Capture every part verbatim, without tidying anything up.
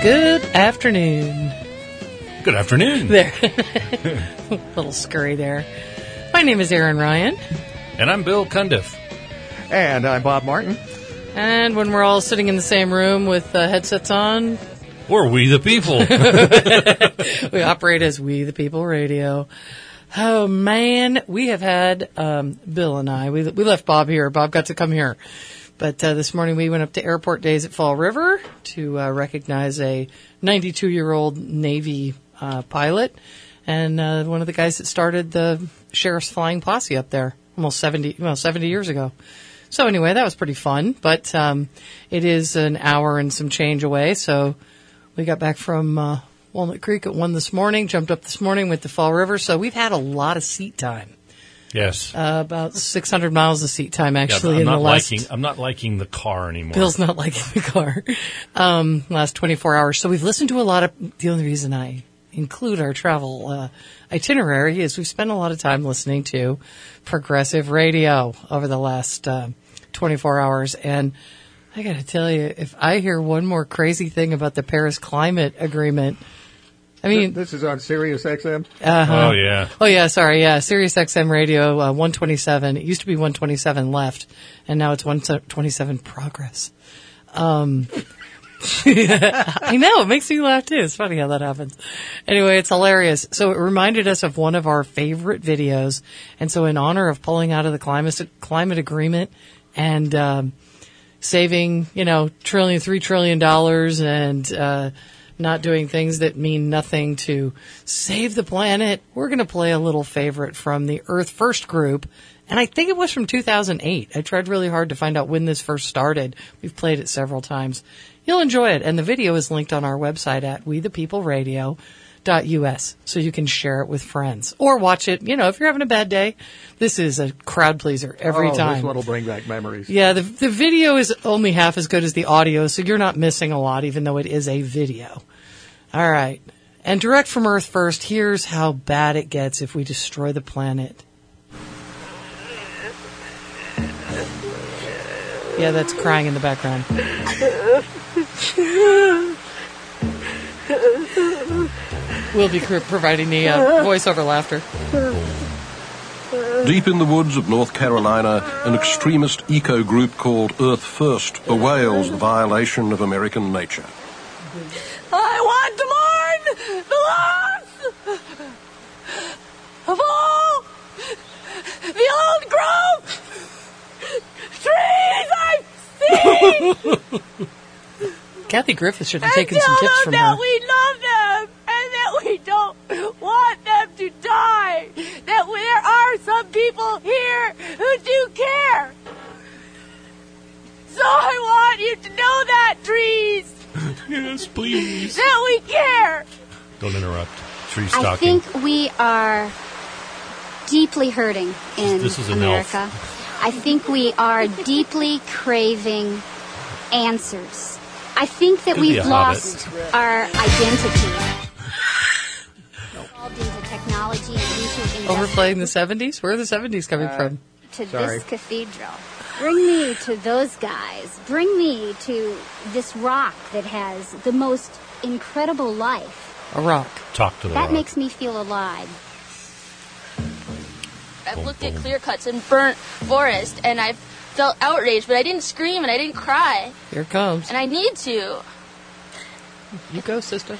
Good afternoon. Good afternoon. There. Little scurry there. My name is Aaron Ryan. And I'm Bill Cundiff. And I'm Bob Martin. And when we're all sitting in the same room with uh, headsets on, or We the People. We operate as We the People Radio. Oh, man. We have had, um, Bill and I, we, we left Bob here. Bob got to come here. But uh, this morning we went up to Airport Days at Fall River to uh, recognize a ninety-two-year-old Navy uh, pilot and uh, one of the guys that started the Sheriff's Flying Posse up there almost seventy, well, seventy years ago. So anyway, that was pretty fun. But um, it is an hour and some change away. So we got back from uh, Walnut Creek at one this morning, jumped up this morning, went to Fall River. So we've had a lot of seat time. Yes. Uh, about six hundred miles of seat time, actually. Yeah, I'm, in not the last, liking, I'm not liking the car anymore. Bill's not liking the car. Um, last twenty-four hours. So we've listened to a lot of, the only reason I include our travel uh, itinerary is we've spent a lot of time listening to progressive radio over the last uh, twenty-four hours. And I got to tell you, if I hear one more crazy thing about the Paris Climate Agreement, I mean, this is on Sirius X M. Uh-huh. Oh yeah. Oh yeah. Sorry. Yeah. Sirius X M radio, uh, one twenty-seven. It used to be one twenty-seven left, and now it's one twenty-seven progress. Um, I know, it makes me laugh too. It's funny how that happens. Anyway, it's hilarious. So it reminded us of one of our favorite videos, and so in honor of pulling out of the climate climate agreement and um, saving, you know, trillion, three trillion dollars, and uh, not doing things that mean nothing to save the planet, we're going to play a little favorite from the Earth First group. And I think it was from two thousand eight. I tried really hard to find out when this first started. We've played it several times. You'll enjoy it. And the video is linked on our website at we the people radio dot U S, so you can share it with friends. Or watch it, you know, if you're having a bad day. This is a crowd pleaser every oh, time. This one will bring back memories. Yeah, the, the video is only half as good as the audio, so you're not missing a lot, even though it is a video. All right. And direct from Earth First, here's how bad it gets if we destroy the planet. Yeah, that's crying in the background. We'll be providing the uh, voiceover laughter. Deep in the woods of North Carolina, an extremist eco group called Earth First bewails the violation of American nature. I want to mourn the loss of all the old growth trees I've seen. Kathy Griffith should have taken some tips from her. That we love them and that we don't want them to die. That there are some people here who do care. So I want you to know that, trees. Yes, please. That we care. Don't interrupt. Tree stalking. I think we are deeply hurting in this is an America. elf. I think we are deeply craving answers. I think that Could be we've a lost hobbit. our identity. Involved into technology and into Overplaying the seventies? Where are the seventies coming Uh, from? to Sorry. this cathedral. Bring me to those guys. Bring me to this rock that has the most incredible life. A rock. Talk to the That rock. makes me feel alive. I've looked at clear cuts and burnt forest, and I've felt outraged, but I didn't scream and I didn't cry. Here it comes. And I need to. You go, sister.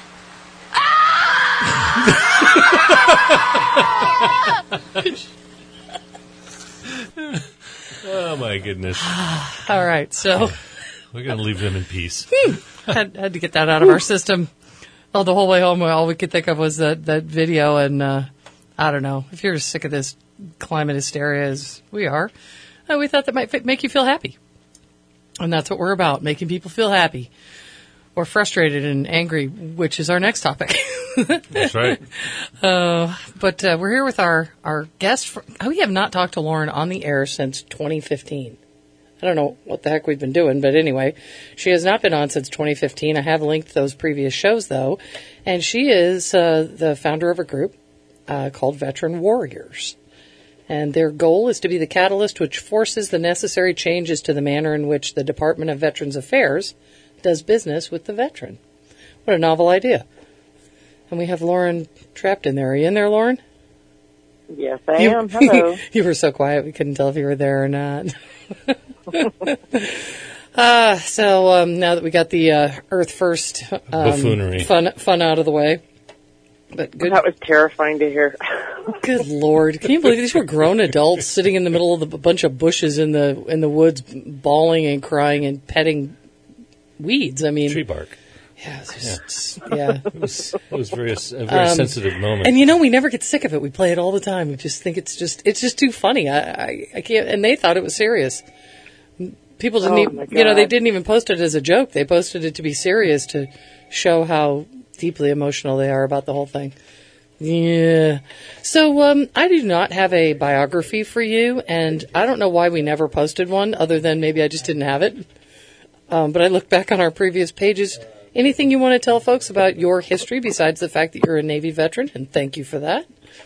Oh my goodness. All right, so We're going to leave them in peace. had, had to get that out of our system. Well, the whole way home, all we could think of was that, that video, and uh, I don't know. If you're as sick of this climate hysteria as we are, uh, we thought that might f- make you feel happy. And that's what we're about, making people feel happy. Or frustrated and angry, which is our next topic. That's right. Uh, but uh, we're here with our, our guest. For, we have not talked to Lauren on the air since twenty fifteen. I don't know what the heck we've been doing, but anyway, she has not been on since twenty fifteen. I have linked those previous shows, though, and she is uh, the founder of a group uh, called Veteran Warriors. And their goal is to be the catalyst which forces the necessary changes to the manner in which the Department of Veterans Affairs does business with the veteran. What a novel idea. And we have Lauren trapped in there. Are you in there, Lauren? Yes, I You, am. Hello. you were so quiet we couldn't tell if you were there or not. uh, so um, now that we got the uh, Earth First um, Buffoonery. fun fun out of the way. But good, That was terrifying to hear. good Lord! Can you believe these were grown adults sitting in the middle of the, a bunch of bushes in the in the woods, bawling and crying and petting weeds? I mean, Tree bark. yeah, it's just, yeah. It was, it was very, a very Um, sensitive moment. And you know, we never get sick of it. We play it all the time. We just think it's just it's just too funny. I I, I can't. And they thought it was serious. People didn't Oh, even, my you know, they God. didn't even post it as a joke. They posted it to be serious to show how deeply emotional they are about the whole thing. Yeah. So um, I do not have a biography for you, and I don't know why we never posted one, other than maybe I just didn't have it. Um, but I look back on our previous pages. Anything you want to tell folks about your history besides the fact that you're a Navy veteran? And thank you for that.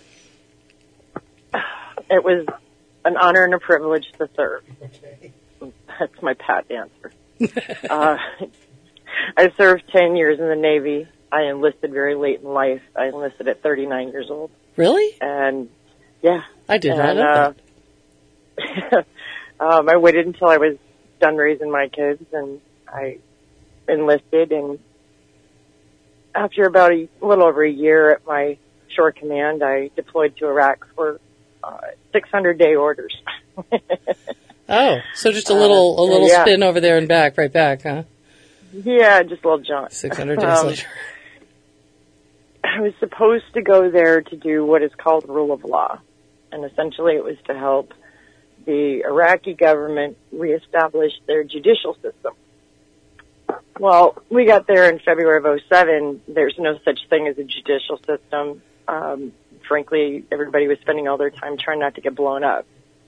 It was an honor and a privilege to serve. That's my pat answer. uh, I served ten years in the Navy. I enlisted very late in life. I enlisted at thirty-nine years old. Really? And, yeah. I did not and, know that. uh, um, I waited until I was done raising my kids, and I enlisted. And after about a little over a year at my shore command, I deployed to Iraq for uh, six hundred day orders. Oh, so just a little a little yeah. spin over there and back, right back, huh? Yeah, just a little jaunt. six hundred days Um, later. I was supposed to go there to do what is called rule of law. And essentially it was to help the Iraqi government reestablish their judicial system. Well, we got there in February of oh seven. There's no such thing as a judicial system. Um, frankly, everybody was spending all their time trying not to get blown up.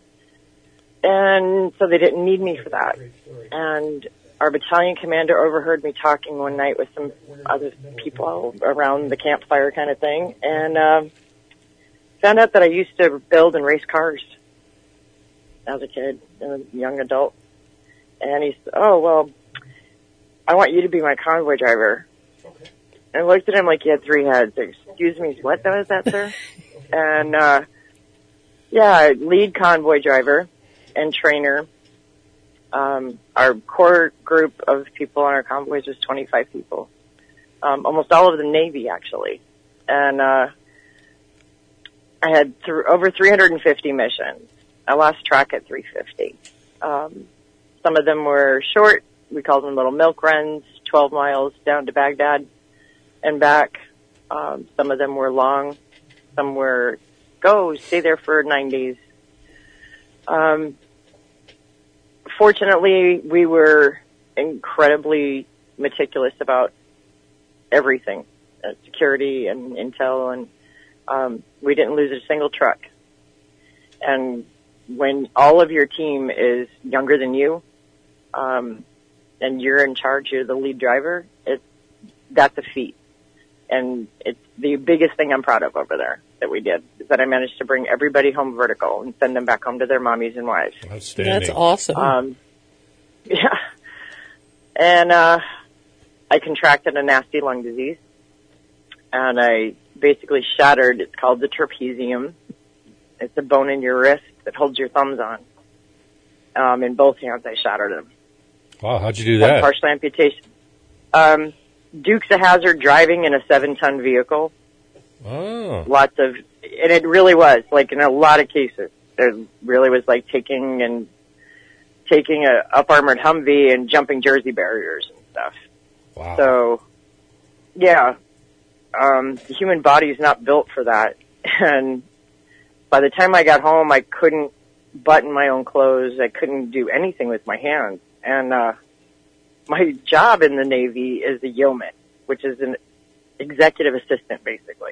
And so they didn't need me for that. And our battalion commander overheard me talking one night with some other people around the campfire kind of thing, and um, found out that I used to build and race cars as a kid and a young adult. And he said, oh, well, I want you to be my convoy driver. Okay. And I looked at him like he had three heads. Excuse me, what was that, sir? And, uh, yeah, lead convoy driver and trainer. Um, our core group of people on our convoys was twenty-five people. Um, almost all of the Navy, actually. And, uh, I had th- over three hundred fifty missions. I lost track at three hundred fifty. Um, some of them were short. We called them little milk runs, twelve miles down to Baghdad and back. Um, some of them were long. Some were, go, stay there for nine days. Um, fortunately, we were incredibly meticulous about everything, uh, security and intel, and um, we didn't lose a single truck. And when all of your team is younger than you, um, and you're in charge, you're the lead driver, it's, that's a feat. And it's the biggest thing I'm proud of over there that we did, is that I managed to bring everybody home vertical and send them back home to their mommies and wives. Outstanding. That's awesome. Um, yeah. And, uh, I contracted a nasty lung disease, and I basically shattered, it's called the trapezium. It's a bone in your wrist that holds your thumbs on. Um, in both hands, I shattered them. Wow, how'd you do Had that? partial amputation. Um, Dukes of Hazzard driving in a seven-ton vehicle. Oh. Lots of, and it really was, like in a lot of cases, it really was like taking and taking a up-armored Humvee and jumping Jersey barriers and stuff. Wow. So, yeah, um, the human body is not built for that. And by the time I got home, I couldn't button my own clothes. I couldn't do anything with my hands. And, uh, my job in the Navy is a yeoman, which is an executive assistant, basically.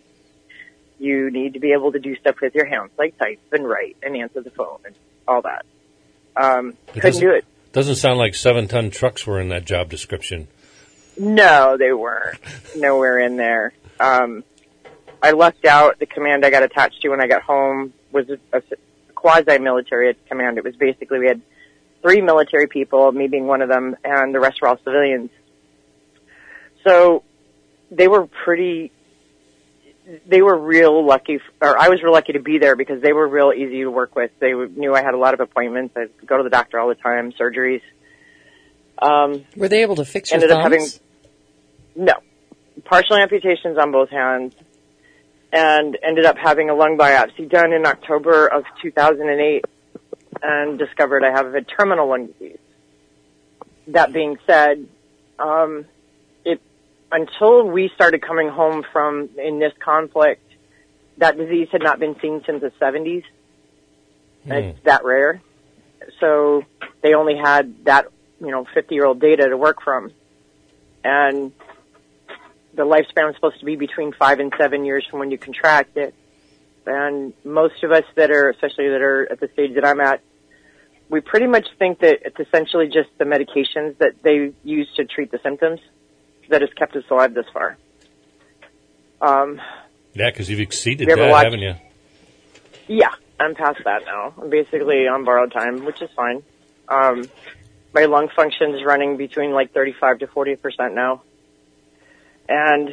You need to be able to do stuff with your hands, like type and write and answer the phone and all that. Um, It couldn't do it. Doesn't sound like seven-ton trucks were in that job description. No, they weren't. Nowhere in there. Um, I lucked out. The command I got attached to when I got home was a, a quasi-military command. It was basically, we had three military people, me being one of them, and the rest were all civilians. So they were pretty, they were real lucky, or I was real lucky to be there because they were real easy to work with. They knew I had a lot of appointments. I'd go to the doctor all the time, surgeries. Um, Were they able to fix your ended thumbs? up having, no, partial amputations on both hands, and ended up having a lung biopsy done in October of two thousand eight and discovered I have a terminal lung disease. That being said, um, it, until we started coming home from, in this conflict, that disease had not been seen since the seventies. Mm. It's that rare. So they only had that, you know, fifty-year-old data to work from. And the lifespan was supposed to be between five and seven years from when you contract it. And most of us that are, especially that are at the stage that I'm at, we pretty much think that it's essentially just the medications that they use to treat the symptoms that has kept us alive this far. Um, Yeah, because you've exceeded you ever that, watched- haven't you? yeah, I'm past that now. I'm basically on borrowed time, which is fine. Um, my lung function is running between like thirty-five to forty percent now. And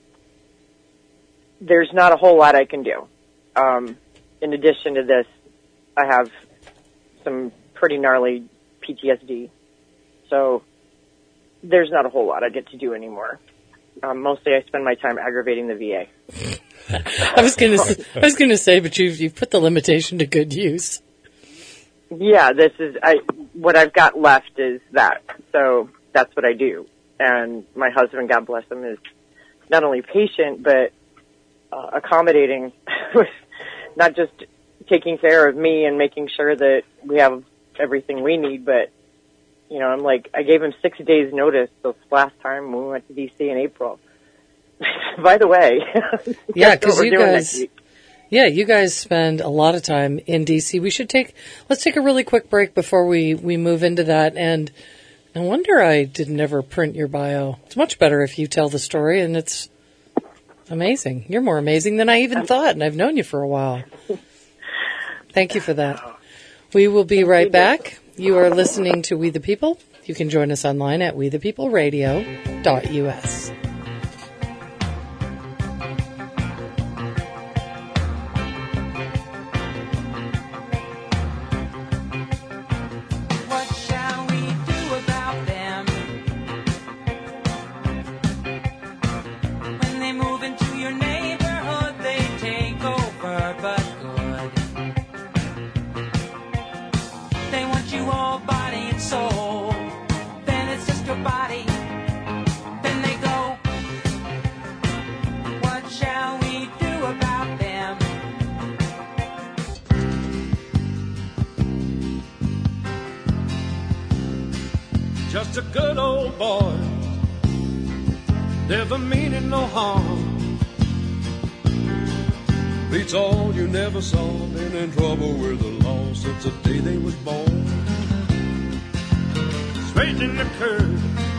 there's not a whole lot I can do. Um, in addition to this, I have some pretty gnarly P T S D. So there's not a whole lot I get to do anymore. Um, mostly I spend my time aggravating the V A. I was going to I was going to say, but you've you've put the limitation to good use. Yeah, this is, I, what I've got left is that. So that's what I do. And my husband, God bless him, is not only patient, but uh, accommodating with not just taking care of me and making sure that we have everything we need, but, you know, I'm like, I gave him six days notice this last time when we went to D C in April. By the way. Yeah, guess what because we're you doing guys, next week. yeah, you guys spend a lot of time in D C. We should take, let's take a really quick break before we, we move into that. And no wonder I didn't ever print your bio. It's much better if you tell the story, and it's amazing. You're more amazing than I even thought, and I've known you for a while. Thank you for that. We will be right back. You are listening to We the People. You can join us online at we the people radio dot u s. What shall we do about them? When they move into your neighborhood, they take over, but good. They want you all body and soul. Then it's just your body. Then they go. What shall we do about them? Just a good old boy, never meaning no harm. Beats all you never saw, been in trouble with the law since the day they was born. Straight in the curve,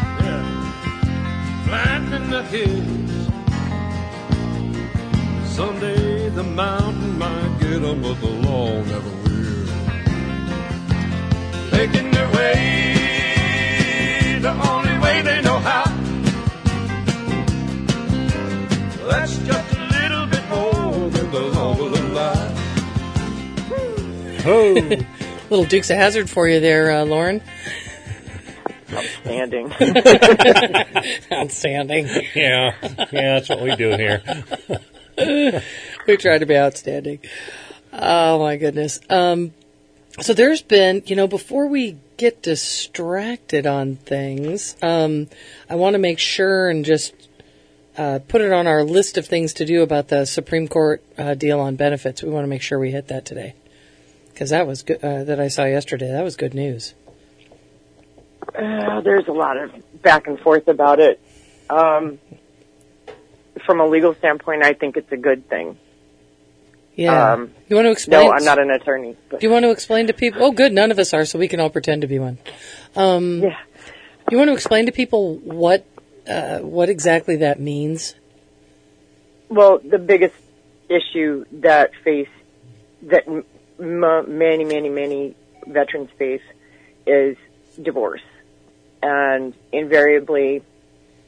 yeah, flat in the hills. Someday the mountain might get 'em, but the law never will. Making their way the only way they know how. That's just a little bit more than the law will allow. Oh, Little Dukes of Hazzard for you there, uh, Lauren. Outstanding. Outstanding. yeah. Yeah, that's what we do here. We try to be outstanding. Oh, my goodness. Um, so there's been, you know, before we get distracted on things, um, I want to make sure and just uh, put it on our list of things to do about the Supreme Court uh, deal on benefits. We want to make sure we hit that today. Because that was good, uh, that I saw yesterday. That was good news. Uh, there's a lot of back and forth about it. Um, from a legal standpoint, I think it's a good thing. Yeah. Um, you want to explain? No, I'm not an attorney. But Do you want to explain to people? Oh, good. None of us are, so we can all pretend to be one. Um, yeah. You want to explain to people what uh, what exactly that means? Well, the biggest issue that face that m- m- many, many, many veterans face is divorce, and invariably,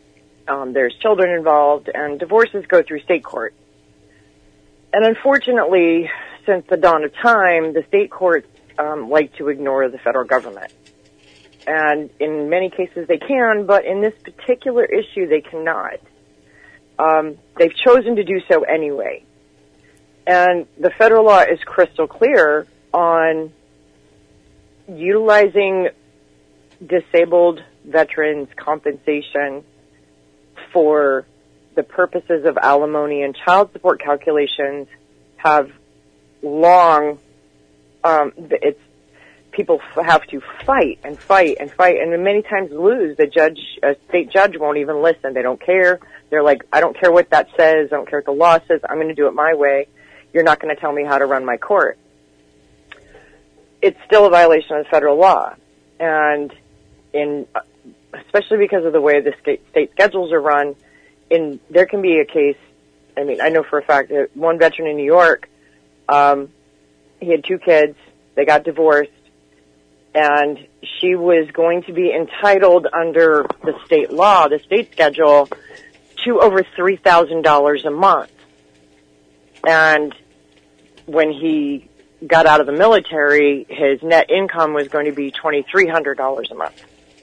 Um, there's children involved, and divorces go through state court. And unfortunately, since the dawn of time, the state courts um, like to ignore the federal government. And in many cases they can, but in this particular issue they cannot. Um, they've chosen to do so anyway. And the federal law is crystal clear on utilizing disabled veterans' compensation for the purposes of alimony and child support calculations have long, um, it's, people have to fight and fight and fight and many times lose. The judge, a state judge won't even listen. They don't care. They're like, I don't care what that says. I don't care what the law says. I'm going to do it my way. You're not going to tell me how to run my court. It's still a violation of federal law. And in, especially because of the way the state, state schedules are run, in, there can be a case, I mean, I know for a fact that one veteran in New York, um, he had two kids, they got divorced, and she was going to be entitled under the state law, the state schedule, to over three thousand dollars a month. And when he got out of the military, his net income was going to be two thousand three hundred dollars a month.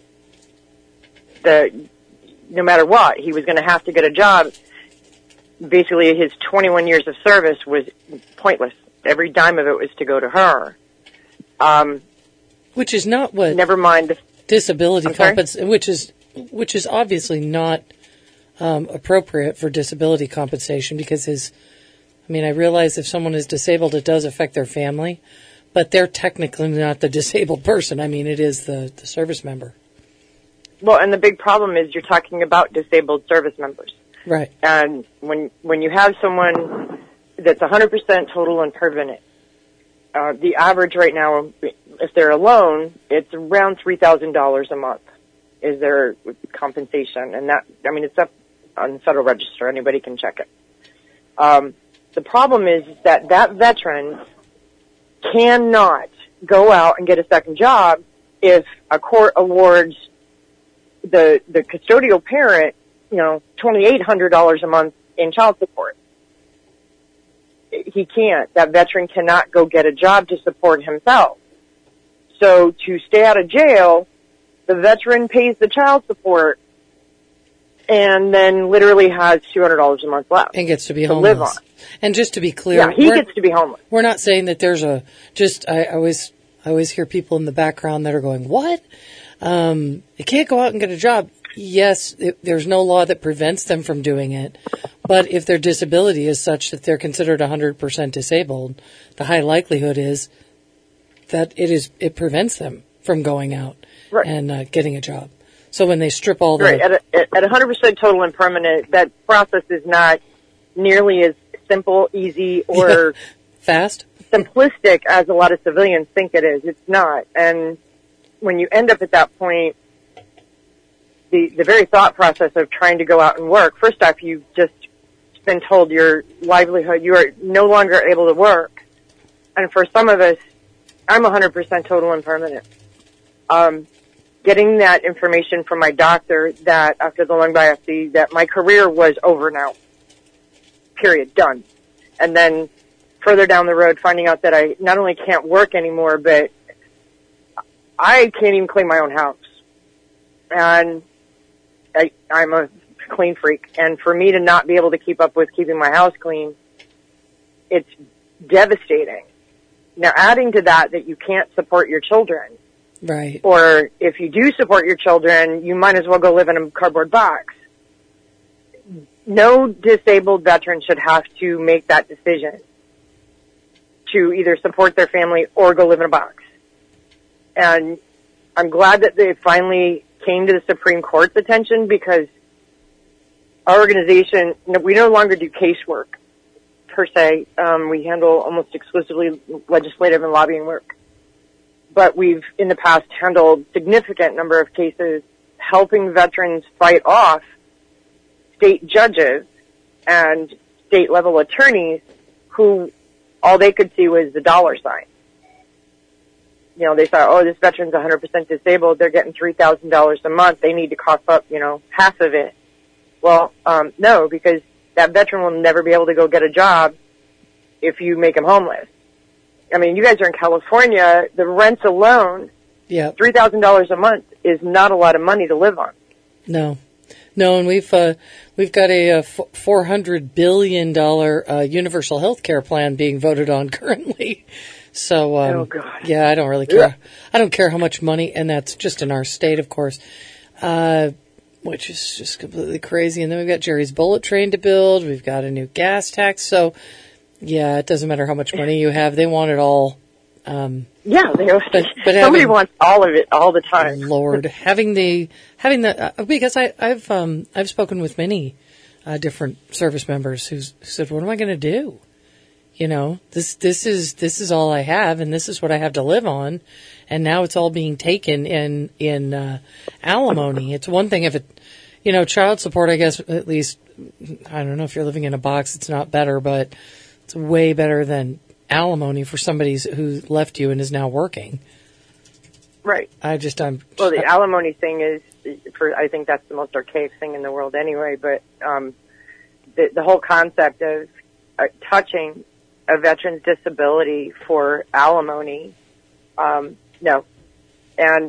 The, no matter what, he was going to have to get a job. Basically, his twenty-one years of service was pointless. Every dime of it was to go to her. Um, which is not what. Never mind the disability compensation, which is which is obviously not um, appropriate for disability compensation because his. I mean, I realize if someone is disabled, it does affect their family, but they're technically not the disabled person. I mean, it is the, the service member. Well, and the big problem is you're talking about disabled service members. Right. And when when you have someone that's one hundred percent total and permanent, uh, the average right now, if they're alone, it's around three thousand dollars a month is their compensation. And that, I mean, it's up on the Federal Register. Anybody can check it. Um, the problem is that that veteran cannot go out and get a second job if a court awards the the custodial parent, you know, twenty-eight hundred dollars a month in child support. He can't. That veteran cannot go get a job to support himself. So to stay out of jail, the veteran pays the child support and then literally has two hundred dollars a month left. And gets to be to homeless. live on. And just to be clear, yeah, he gets to be homeless. We're not saying that there's a, just, I, I always, I always hear people in the background that are going, what? Um, they can't go out and get a job. Yes, it, there's no law that prevents them from doing it. But if their disability is such that they're considered one hundred percent disabled, the high likelihood is that it is, it prevents them from going out right. and uh, getting a job. So when they strip all the... Right, at, a, at one hundred percent total and permanent, that process is not nearly as simple, easy, or... Fast? Simplistic as a lot of civilians think it is. It's not. And when you end up at that point, the, the very thought process of trying to go out and work, first off, you've just been told your livelihood, you are no longer able to work. And for some of us, I'm one hundred percent total and permanent. Um, getting that information from my doctor that after the lung biopsy that my career was over now. Period. Done. And then further down the road, finding out that I not only can't work anymore, but I can't even clean my own house. And I, I'm a clean freak. And for me to not be able to keep up with keeping my house clean, it's devastating. Now, adding to that that you can't support your children. Right. Or if you do support your children, you might as well go live in a cardboard box. No disabled veteran should have to make that decision to either support their family or go live in a box. And I'm glad that they finally came to the Supreme Court's attention because our organization, we no longer do casework per se. Um, we handle almost exclusively legislative and lobbying work. But we've in the past handled significant number of cases helping veterans fight off state judges and state level attorneys who all they could see was the dollar sign. You know, they thought, oh, this veteran's one hundred percent disabled. They're getting three thousand dollars a month. They need to cough up, you know, half of it. Well, um, no, because that veteran will never be able to go get a job if you make him homeless. I mean, you guys are in California. The rent alone, yeah, three thousand dollars a month is not a lot of money to live on. No. No, and we've uh, we've got a, a four hundred billion dollars uh, universal health care plan being voted on currently. So, um, oh, God. yeah, I don't really care. Yeah. I don't care how much money, and that's just in our state, of course, uh, which is just completely crazy. And then we've got Jerry's bullet train to build. We've got a new gas tax. So, yeah, it doesn't matter how much money you have. They want it all. Um, yeah, they, but, but somebody having, wants all of it all the time. Lord, having the having the uh, because I, I've um, I've spoken with many uh, different service members who's, who said, "What am I going to do? You know, this this is this is all I have, and this is what I have to live on, and now it's all being taken in in uh, alimony. It's one thing if it, you know, child support. I guess at least I don't know if you're living in a box, it's not better, but it's way better than alimony for somebody who left you and is now working. Right. I just I'm well the I, alimony thing is for I think that's the most archaic thing in the world anyway. But um, the the whole concept of uh, touching a veteran's disability for alimony, um, no. And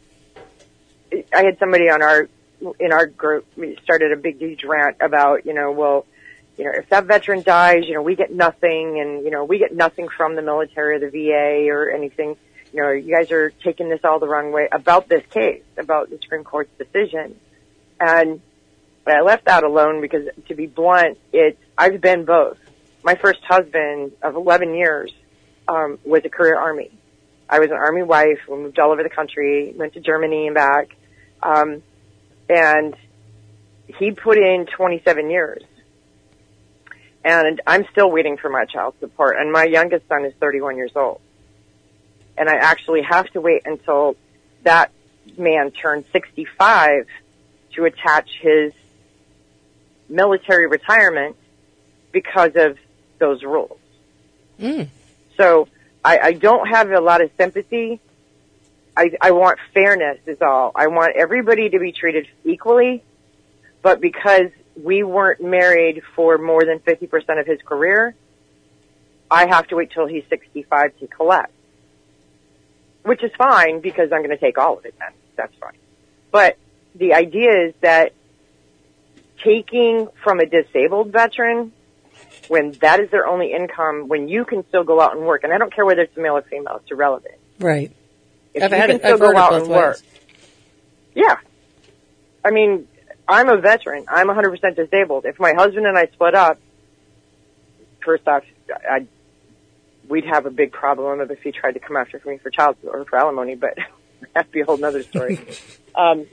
I had somebody on our in our group we started a big huge rant about you know well. You know, if that veteran dies, you know, we get nothing, and, you know, we get nothing from the military or the V A or anything. You know, you guys are taking this all the wrong way about this case, about the Supreme Court's decision. And I left that alone because, to be blunt, it's, I've been both. My first husband of eleven years, um, was a career Army. I was an Army wife. We moved all over the country, went to Germany and back. Um, and he put in twenty-seven years. And I'm still waiting for my child support. And my youngest son is thirty-one years old. And I actually have to wait until that man turns sixty-five to attach his military retirement because of those rules. Mm. So I, I don't have a lot of sympathy. I, I want fairness is all. I want everybody to be treated equally. But because we weren't married for more than fifty percent of his career, I have to wait till he's sixty-five to collect. Which is fine because I'm going to take all of it then. That's fine. But the idea is that taking from a disabled veteran when that is their only income, when you can still go out and work, and I don't care whether it's male or female, it's irrelevant. Right. If I've you had can it, still I've go heard out it and both work. ways. Yeah. I mean, I'm a veteran. I'm one hundred percent disabled. If my husband and I split up, first off, I'd, we'd have a big problem if he tried to come after me for child or for alimony, but that'd be a whole nother story. um,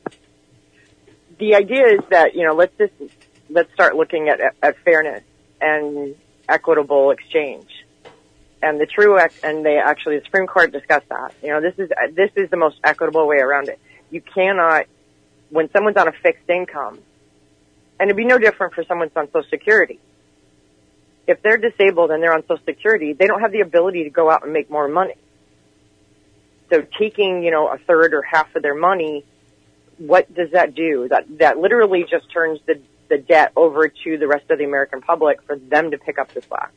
the idea is that, you know, let's just, let's start looking at, at fairness and equitable exchange. And the true, and they actually, the Supreme Court discussed that. You know, this is, this is the most equitable way around it. You cannot, when someone's on a fixed income, and it'd be no different for someone who's on Social Security. If they're disabled and they're on Social Security, they don't have the ability to go out and make more money. So taking, you know, a third or half of their money, what does that do? That, that literally just turns the, the debt over to the rest of the American public for them to pick up the slack.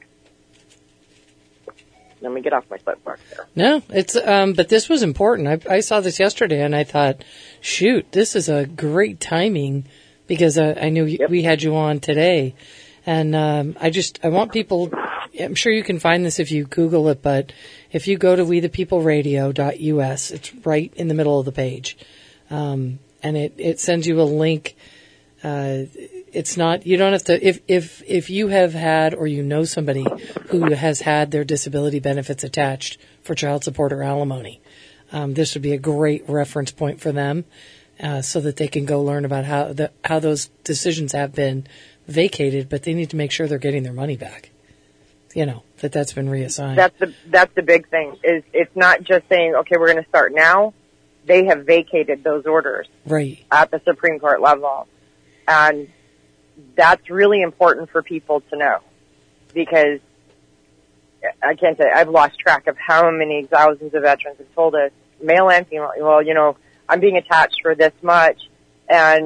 Let me get off my soapbox there. No, it's, um, but this was important. I, I saw this yesterday and I thought, shoot, this is a great timing because uh, I knew Yep. we had you on today. And, um, I just, I want people, I'm sure you can find this if you Google it, but if you go to we the people radio dot U S, it's right in the middle of the page. Um, and it, it sends you a link. Uh, it's not, you don't have to, if, if, if you have had or you know somebody who has had their disability benefits attached for child support or alimony, um, this would be a great reference point for them, uh, so that they can go learn about how the, how those decisions have been vacated, but they need to make sure they're getting their money back. You know, that that's been reassigned. That's the, that's the big thing is it's not just saying, okay, we're going to start now. They have vacated those orders. Right. At the Supreme Court level. And that's really important for people to know because I can't say I've lost track of how many thousands of veterans have told us, male and female, well, you know, I'm being attached for this much. And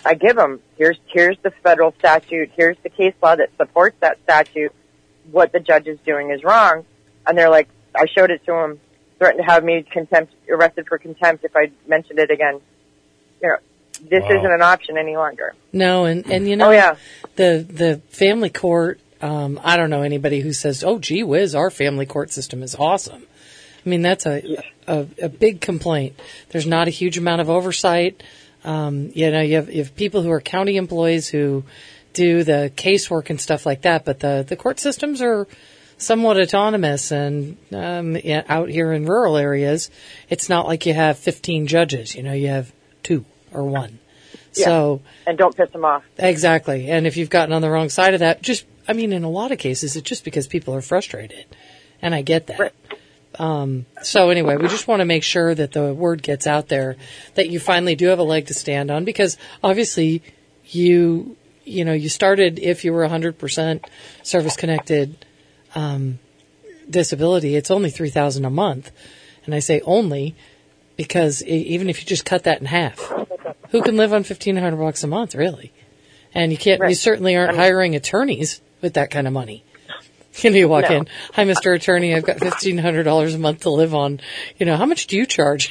I give them, here's, here's the federal statute, here's the case law that supports that statute, what the judge is doing is wrong. And they're like, I showed it to them, threatened to have me contempt, arrested for contempt if I mentioned it again. You know, this Wow. isn't an option any longer. No, and, and you know, Oh, yeah. the, the family court, um, I don't know anybody who says, oh, gee whiz, our family court system is awesome. I mean, that's a, a, a big complaint. There's not a huge amount of oversight. Um, you know, you have, you have people who are county employees who do the casework and stuff like that, but the, the court systems are somewhat autonomous. And um, yeah, out here in rural areas, it's not like you have fifteen judges. You know, you have two or one. Yeah. So And don't piss them off. exactly. And if you've gotten on the wrong side of that, just I mean, in a lot of cases, it's just because people are frustrated, and I get that. Right. Um, so anyway, we just want to make sure that the word gets out there that you finally do have a leg to stand on, because obviously you, you know, you started, if you were one hundred percent service connected, um, disability, it's only three thousand dollars a month. And I say only because e- even if you just cut that in half, who can live on fifteen hundred bucks a month, really? And you can't, Right. you certainly aren't hiring attorneys with that kind of money. You know, you walk No. in, hi, Mister Attorney, I've got fifteen hundred dollars a month to live on. You know, how much do you charge?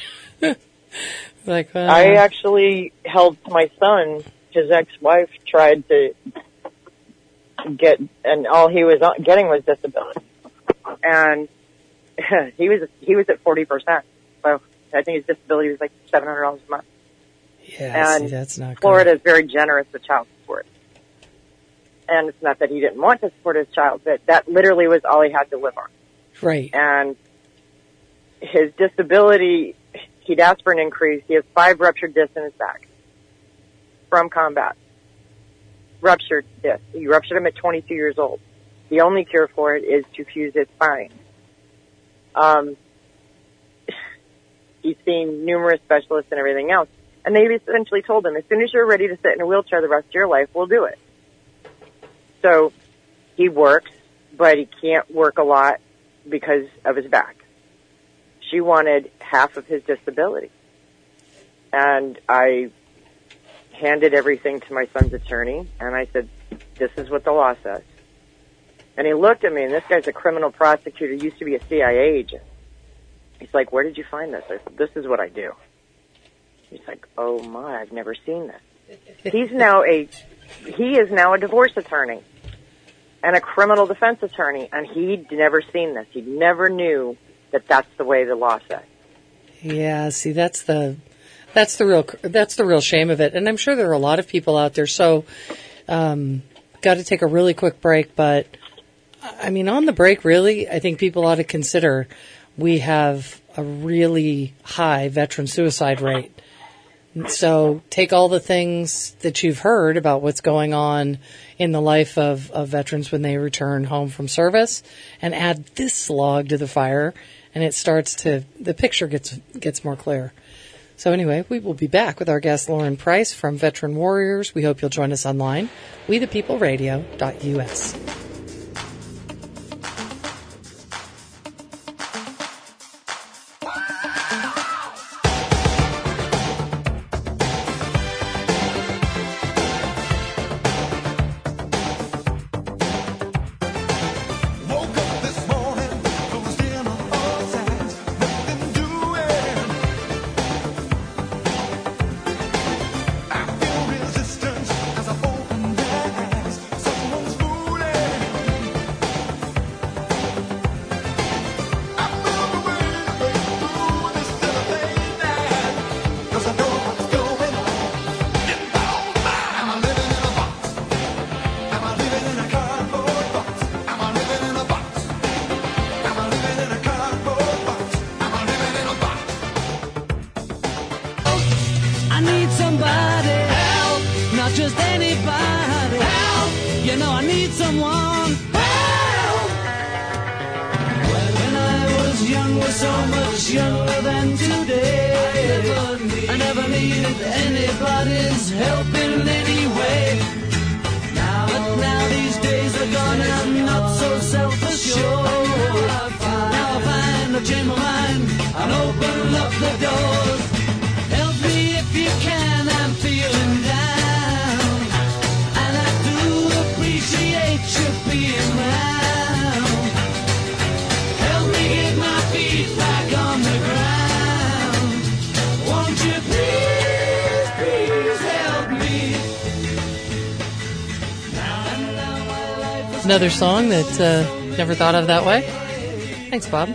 Like, well, I actually helped my son. His ex-wife tried to get, and all he was getting was disability. And he was he was at forty percent. So I think his disability was like seven hundred dollars a month. yeah, and see, that's not Florida good. is very generous with child support. And it's not that he didn't want to support his child, but that literally was all he had to live on. Right. And his disability, he'd asked for an increase. He has five ruptured discs in his back from combat. Ruptured discs. He ruptured them at twenty-two years old. The only cure for it is to fuse his spine. Um, he's seen numerous specialists and everything else. And they essentially told him, as soon as you're ready to sit in a wheelchair the rest of your life, we'll do it. So he works, but he can't work a lot because of his back. She wanted half of his disability. And I handed everything to my son's attorney, and I said, this is what the law says. And he looked at me, and this guy's a criminal prosecutor, used to be a C I A agent. He's like, where did you find this? I said, this is what I do. He's like, oh my, I've never seen this. He's now a, he is now a divorce attorney and a criminal defense attorney, and he'd never seen this. He never knew that that's the way the law said. Yeah, see, that's the that's the real that's the real shame of it. And I'm sure there are a lot of people out there. So, um, got to take a really quick break. But I mean, on the break, really, I think people ought to consider we have a really high veteran suicide rate. So take all the things that you've heard about what's going on in the life of, of veterans when they return home from service and add this log to the fire, and it starts to, the picture gets gets more clear. So anyway, we will be back with our guest Lauren Price from Veteran Warriors. We hope you'll join us online, we the people radio dot U S. I need somebody help, not just anybody help. You know I need someone help. When I was young, was so much younger than today. I never needed anybody's help in any way. Now, but now these days are gone and I'm not so self-assured. Now I find I've changed my mind and open up the doors. Help me if you can, I'm feeling down. Another song that uh, never thought of that way. Thanks, Bob.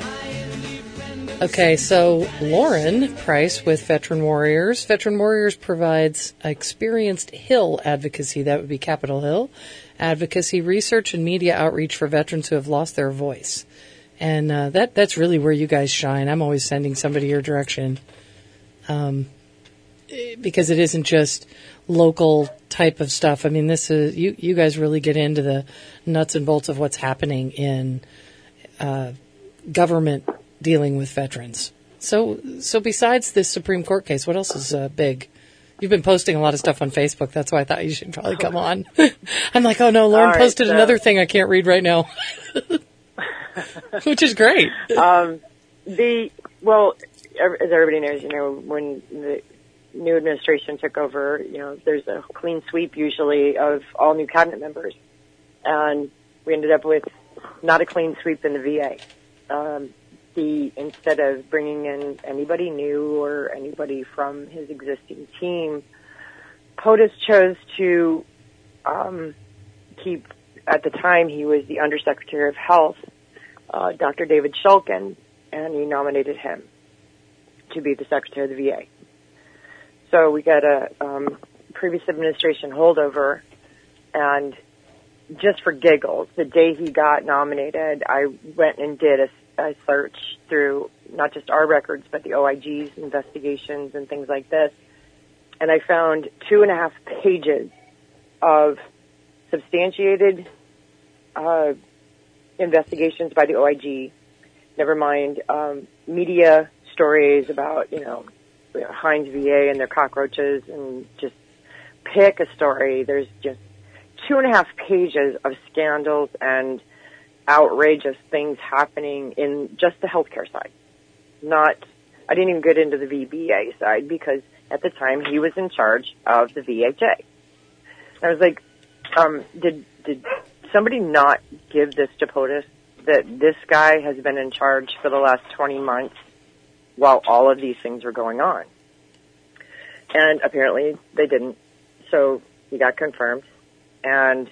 Okay, so Lauren Price with Veteran Warriors. Veteran Warriors provides experienced Hill advocacy, that would be Capitol Hill, advocacy, research, and media outreach for veterans who have lost their voice. And uh, that that's really where you guys shine. I'm always sending somebody your direction um, because it isn't just local type of stuff. I mean, this is you, you guys really get into the nuts and bolts of what's happening in uh, government dealing with veterans. So, so besides this Supreme Court case, what else is uh, big? You've been posting a lot of stuff on Facebook. That's why I thought you should probably come on. I'm like, oh no, Lauren right, posted so, another thing I can't read right now, which is great. Um, the well, as everybody knows, you know, when the new administration took over, you know, there's a clean sweep usually of all new cabinet members, and we ended up with not a clean sweep in the V A. Um, the instead of bringing in anybody new or anybody from his existing team, POTUS chose to um, keep. At the time, he was the Undersecretary of Health, uh, Doctor David Shulkin, and he nominated him to be the Secretary of the V A. So we got a um, previous administration holdover, and just for giggles, the day he got nominated, I went and did a, a search through not just our records, but the O I G's investigations and things like this, and I found two and a half pages of substantiated uh, investigations by the O I G, never mind um, media stories about, you know, Heinz V A and their cockroaches, and just pick a story. There's just two and a half pages of scandals and outrageous things happening in just the healthcare side. Not, I didn't even get into the V B A side because at the time he was in charge of the V H A. I was like, um, did did somebody not give this to POTUS that this guy has been in charge for the last twenty months? While all of these things were going on. And apparently they didn't. So he got confirmed. And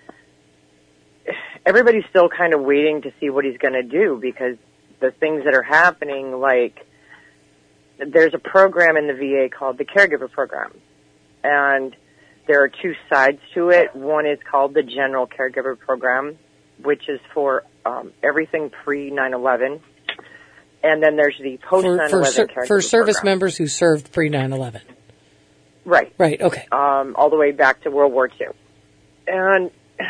everybody's still kind of waiting to see what he's going to do, because the things that are happening, like there's a program in the V A called the Caregiver Program. And there are two sides to it. One is called the General Caregiver Program, which is for um, everything pre nine eleven. And then there's the post nine eleven for, for, for service program. members who served pre nine eleven. Right. Right, okay. Um, all the way back to World War Two. And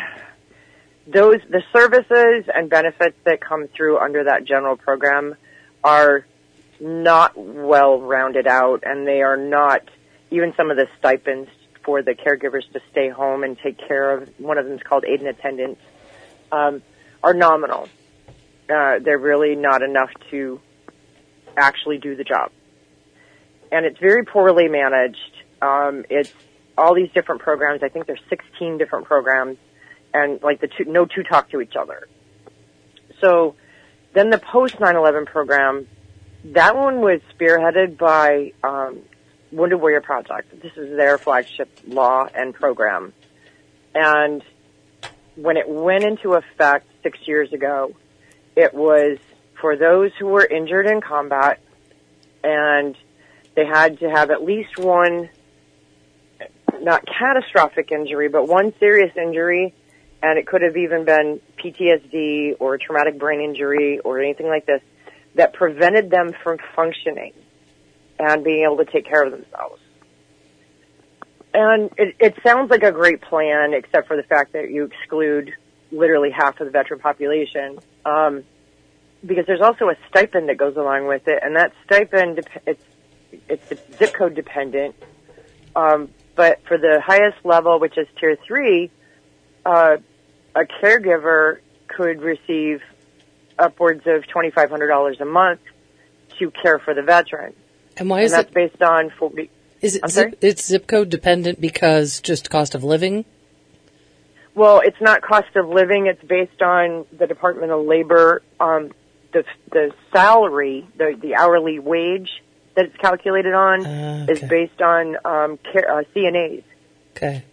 those, the services and benefits that come through under that general program are not well rounded out, and they are not, even some of the stipends for the caregivers to stay home and take care of, one of them is called aid and attendance, um, are nominal. Uh, they're really not enough to actually do the job. And it's very poorly managed. Um, it's all these different programs. I think there's sixteen different programs, and like the two, no two talk to each other. So then the post nine eleven program, that one was spearheaded by um, Wounded Warrior Project. This is their flagship law and program. And when it went into effect six years ago, it was for those who were injured in combat, and they had to have at least one, not catastrophic injury, but one serious injury, and it could have even been P T S D or traumatic brain injury or anything like this, that prevented them from functioning and being able to take care of themselves. And it, it sounds like a great plan, except for the fact that you exclude literally half of the veteran population, um, because there's also a stipend that goes along with it, and that stipend, it's, it's zip code dependent, um, but for the highest level, which is tier three, uh, a caregiver could receive upwards of twenty-five hundred dollars a month to care for the veteran. And why and is that's it? based on forty. Is it zip, it's zip code dependent because just cost of living? Well, it's not cost of living. It's based on the Department of Labor, um, the the salary, the the hourly wage that it's calculated on uh, okay. is based on um, care, uh, C N As. Okay.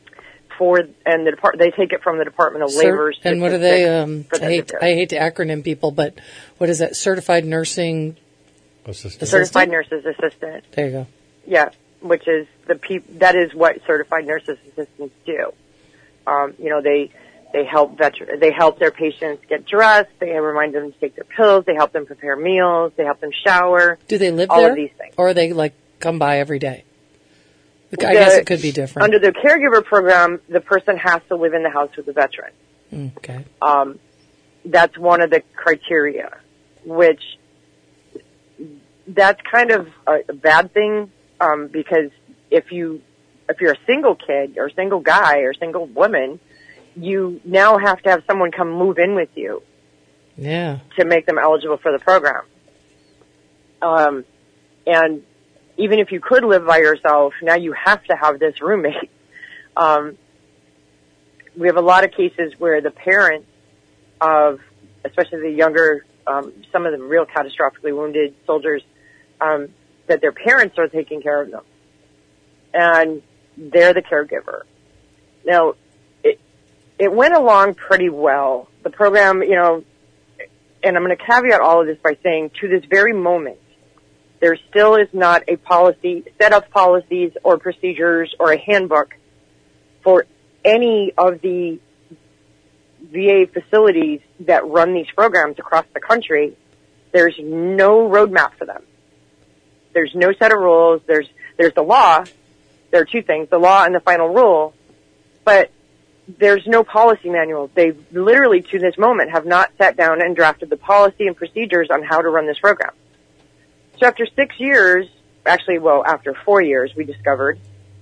for, and the depart, they take it from the Department of Cert- Labor. and what are they? Um, for I them hate to do. I hate to acronym people, but what is that? Certified nursing Assistant. assistant? Certified nurses assistant. There you go. Yeah, which is the peop- that is what certified nurses assistants do. Um, you know, they they help veter- they help their patients get dressed. They remind them to take their pills. They help them prepare meals. They help them shower. Do they live all there, of these things? or they like come by every day? I The- guess it could be different. Under the caregiver program, the person has to live in the house with the veteran. Mm, okay. Um, that's one of the criteria, which that's kind of a, a bad thing, um, because if you, if you're a single kid or single guy or single woman, you now have to have someone come move in with you Yeah. to make them eligible for the program. Um, and even if you could live by yourself, now you have to have this roommate. Um, we have a lot of cases where the parents of, especially the younger, um, some of the real catastrophically wounded soldiers, um, that their parents are taking care of them. And they're the caregiver. Now, it, it went along pretty well. The program, you know, and I'm going to caveat all of this by saying, to this very moment, there still is not a policy, set of policies or procedures or a handbook for any of the V A facilities that run these programs across the country. There's no roadmap for them. There's no set of rules. There's, there's the law. There are two things, the law and the final rule, but there's no policy manual. They literally, to this moment, have not sat down and drafted the policy and procedures on how to run this program. So after six years, actually, well, after four years, we discovered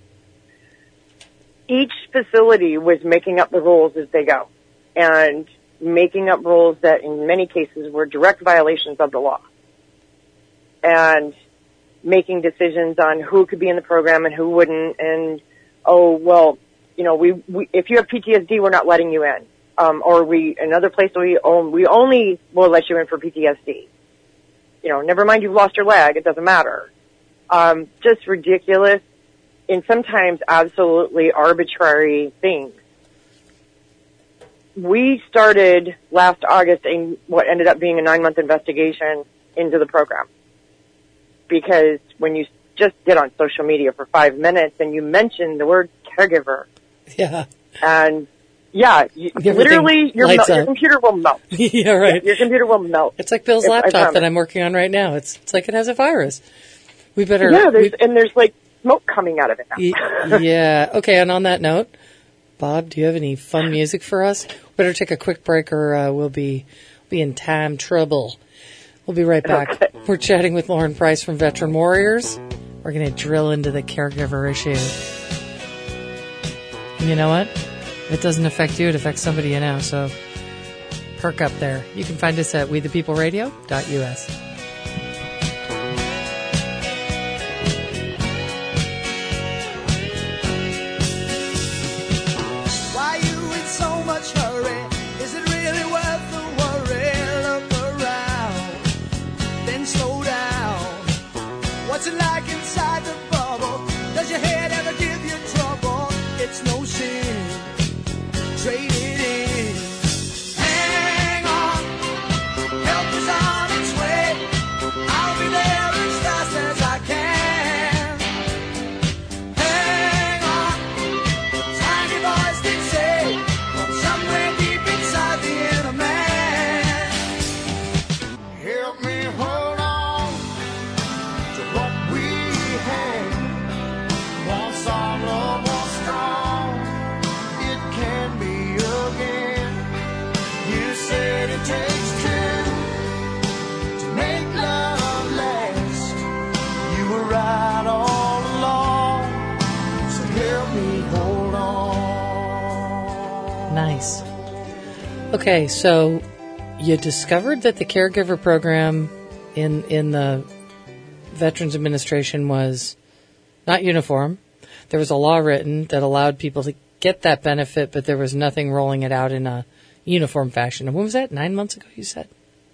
each facility was making up the rules as they go, and making up rules that in many cases were direct violations of the law, and making decisions on who could be in the program and who wouldn't, and, oh, well, you know, we, we if you have P T S D, we're not letting you in. Um, or we, another place we own, we only will let you in for P T S D. You know, never mind you've lost your leg, it doesn't matter. Um, just ridiculous and sometimes absolutely arbitrary things. We started last August in what ended up being a nine-month investigation into the program. Because when you just get on social media for five minutes and you mention the word caregiver, Yeah. and yeah, you, Everything literally your, lights mel- your up. computer will melt. Yeah, right. Your computer will melt. It's like Bill's If- I laptop promise. that I'm working on right now. It's it's like it has a virus. We better. Yeah, there's, we- and there's like smoke coming out of it now. y- yeah. Okay. And on that note, Bob, do you have any fun music for us? Better take a quick break, or uh, we'll be be in time trouble. We'll be right back. Okay. We're chatting with Lauren Price from Veteran Warriors. We're going to drill into the caregiver issue. And you know what? If it doesn't affect you, it affects somebody you know. So perk up there. You can find us at we the people radio dot U S. Why you in so much hurry? Is it really worth the worry? Look around, then slow down. What's it like inside the bubble? Does your head ever give you trouble? It's no sin. Trade it in. Hang on, help is on its way. I'll be there as fast as I can. Hang on, tiny voice did say, from somewhere deep inside the inner man. Help me hold on to what we had. Once our love was strong, it can be again. You said it takes two to make love last. You were right all along, so help me hold on. Nice. Okay, so you discovered that the caregiver program in in the Veterans Administration was not uniform. There was a law written that allowed people to get that benefit, but there was nothing rolling it out in a uniform fashion. And when was that? Nine months ago, you said?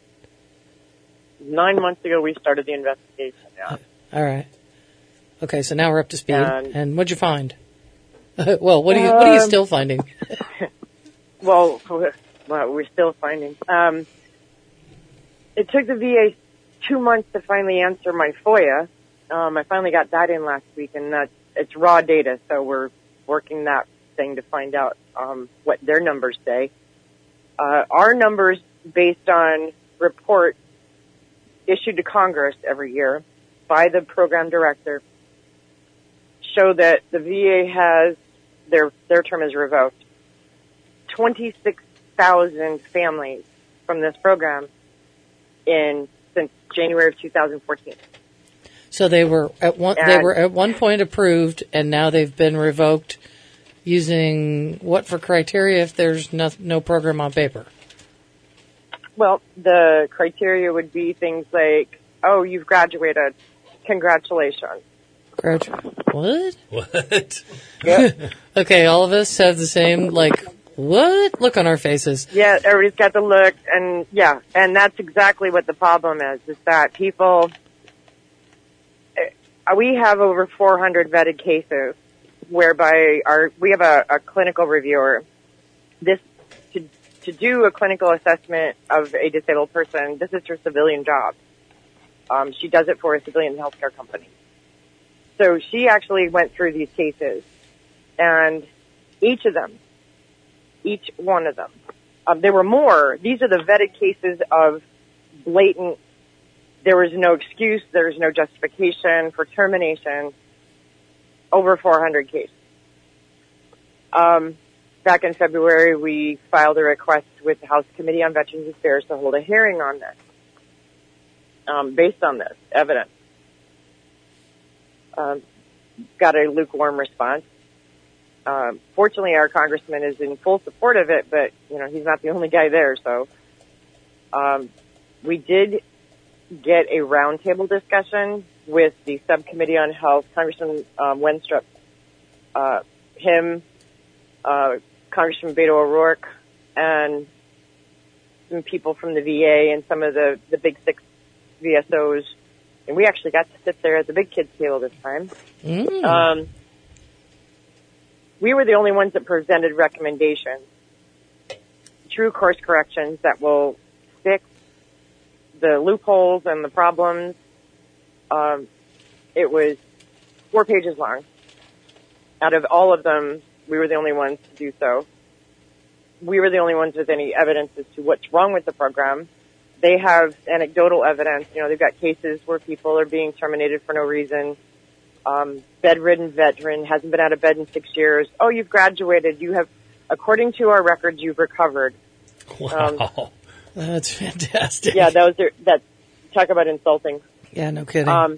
Nine months ago, we started the investigation. Yeah. All right. Okay, so now we're up to speed. And- And what'd you find? well, what are you what are you still finding? Well, well, we're still finding. Um, it took the V A two months to finally answer my FOIA. Um, I finally got that in last week, and that it's raw data, so we're working that thing to find out um, what their numbers say. Uh, our numbers, based on reports issued to Congress every year by the program director, show that the V A has, their their term is revoked, twenty-six thousand families from this program in since January of two thousand fourteen. So they were at one And they were at one point approved, and now they've been revoked using what for criteria if there's no, no program on paper? Well, the criteria would be things like, oh, you've graduated. Congratulations. Gradu- what? What? Yep. Okay, all of us have the same, like, what? Look on our faces. Yeah, everybody's got the look, and yeah, and that's exactly what the problem is, is that people, uh, we have over four hundred vetted cases whereby our, we have a, a clinical reviewer. This, to, to do a clinical assessment of a disabled person, this is her civilian job. Um, she does it for a civilian healthcare company. So she actually went through these cases, and each of them, each one of them, um, there were more. These are the vetted cases of blatant, there was no excuse, there was no justification for termination, over four hundred cases. Um, back in February, we filed a request with the House Committee on Veterans Affairs to hold a hearing on this, um, based on this evidence. Um, got a lukewarm response. Um, fortunately, our congressman is in full support of it, but, you know, he's not the only guy there, so um, we did get a roundtable discussion with the Subcommittee on Health, Congressman um, Wenstrup, uh, him, uh, Congressman Beto O'Rourke, and some people from the V A and some of the, the big six V S Os. And we actually got to sit there at the big kids table this time. Mm. Um, we were the only ones that presented recommendations, true course corrections that will fix the loopholes and the problems. Um, it was four pages long. Out of all of them, we were the only ones to do so. We were the only ones with any evidence as to what's wrong with the program. They have anecdotal evidence. You know, they've got cases where people are being terminated for no reason. Um, bedridden veteran, hasn't been out of bed in six years. Oh, you've graduated. You have, according to our records, you've recovered. Wow. Um, That's fantastic. yeah, those are, that, talk about insulting. Yeah, no kidding. Um,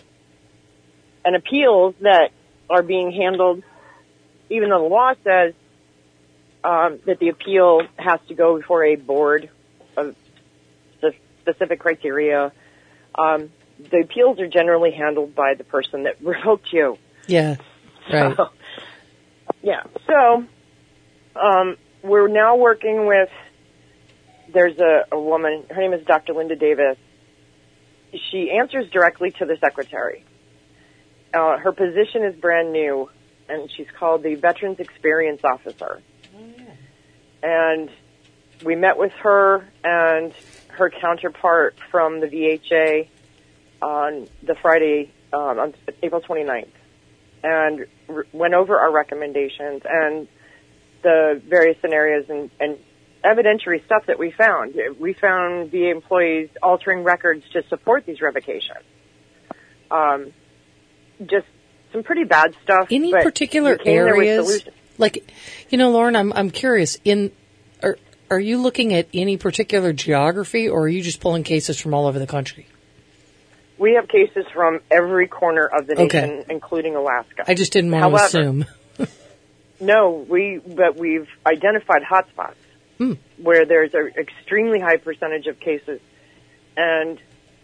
and appeals that are being handled, even though the law says um, that the appeal has to go before a board of the specific criteria, um, the appeals are generally handled by the person that revoked you. Yeah, right. So, yeah, so um, we're now working with, there's a, a woman, her name is Doctor Linda Davis. She answers directly to the secretary. Uh, her position is brand new, and she's called the Veterans Experience Officer. Oh, yeah. And we met with her and her counterpart from the V H A on the Friday, um, on April twenty-ninth, and r- went over our recommendations and the various scenarios and, and evidentiary stuff that we found. We found V A employees altering records to support these revocations. Um, just some pretty bad stuff. Any but particular we came there with areas? solutions. Like, you know, Lauren, I'm I'm curious. In are are you looking at any particular geography, or are you just pulling cases from all over the country? We have cases from every corner of the Okay. nation, including Alaska. I just didn't want However, to assume. No, we but we've identified hotspots Hmm. where there's an extremely high percentage of cases, and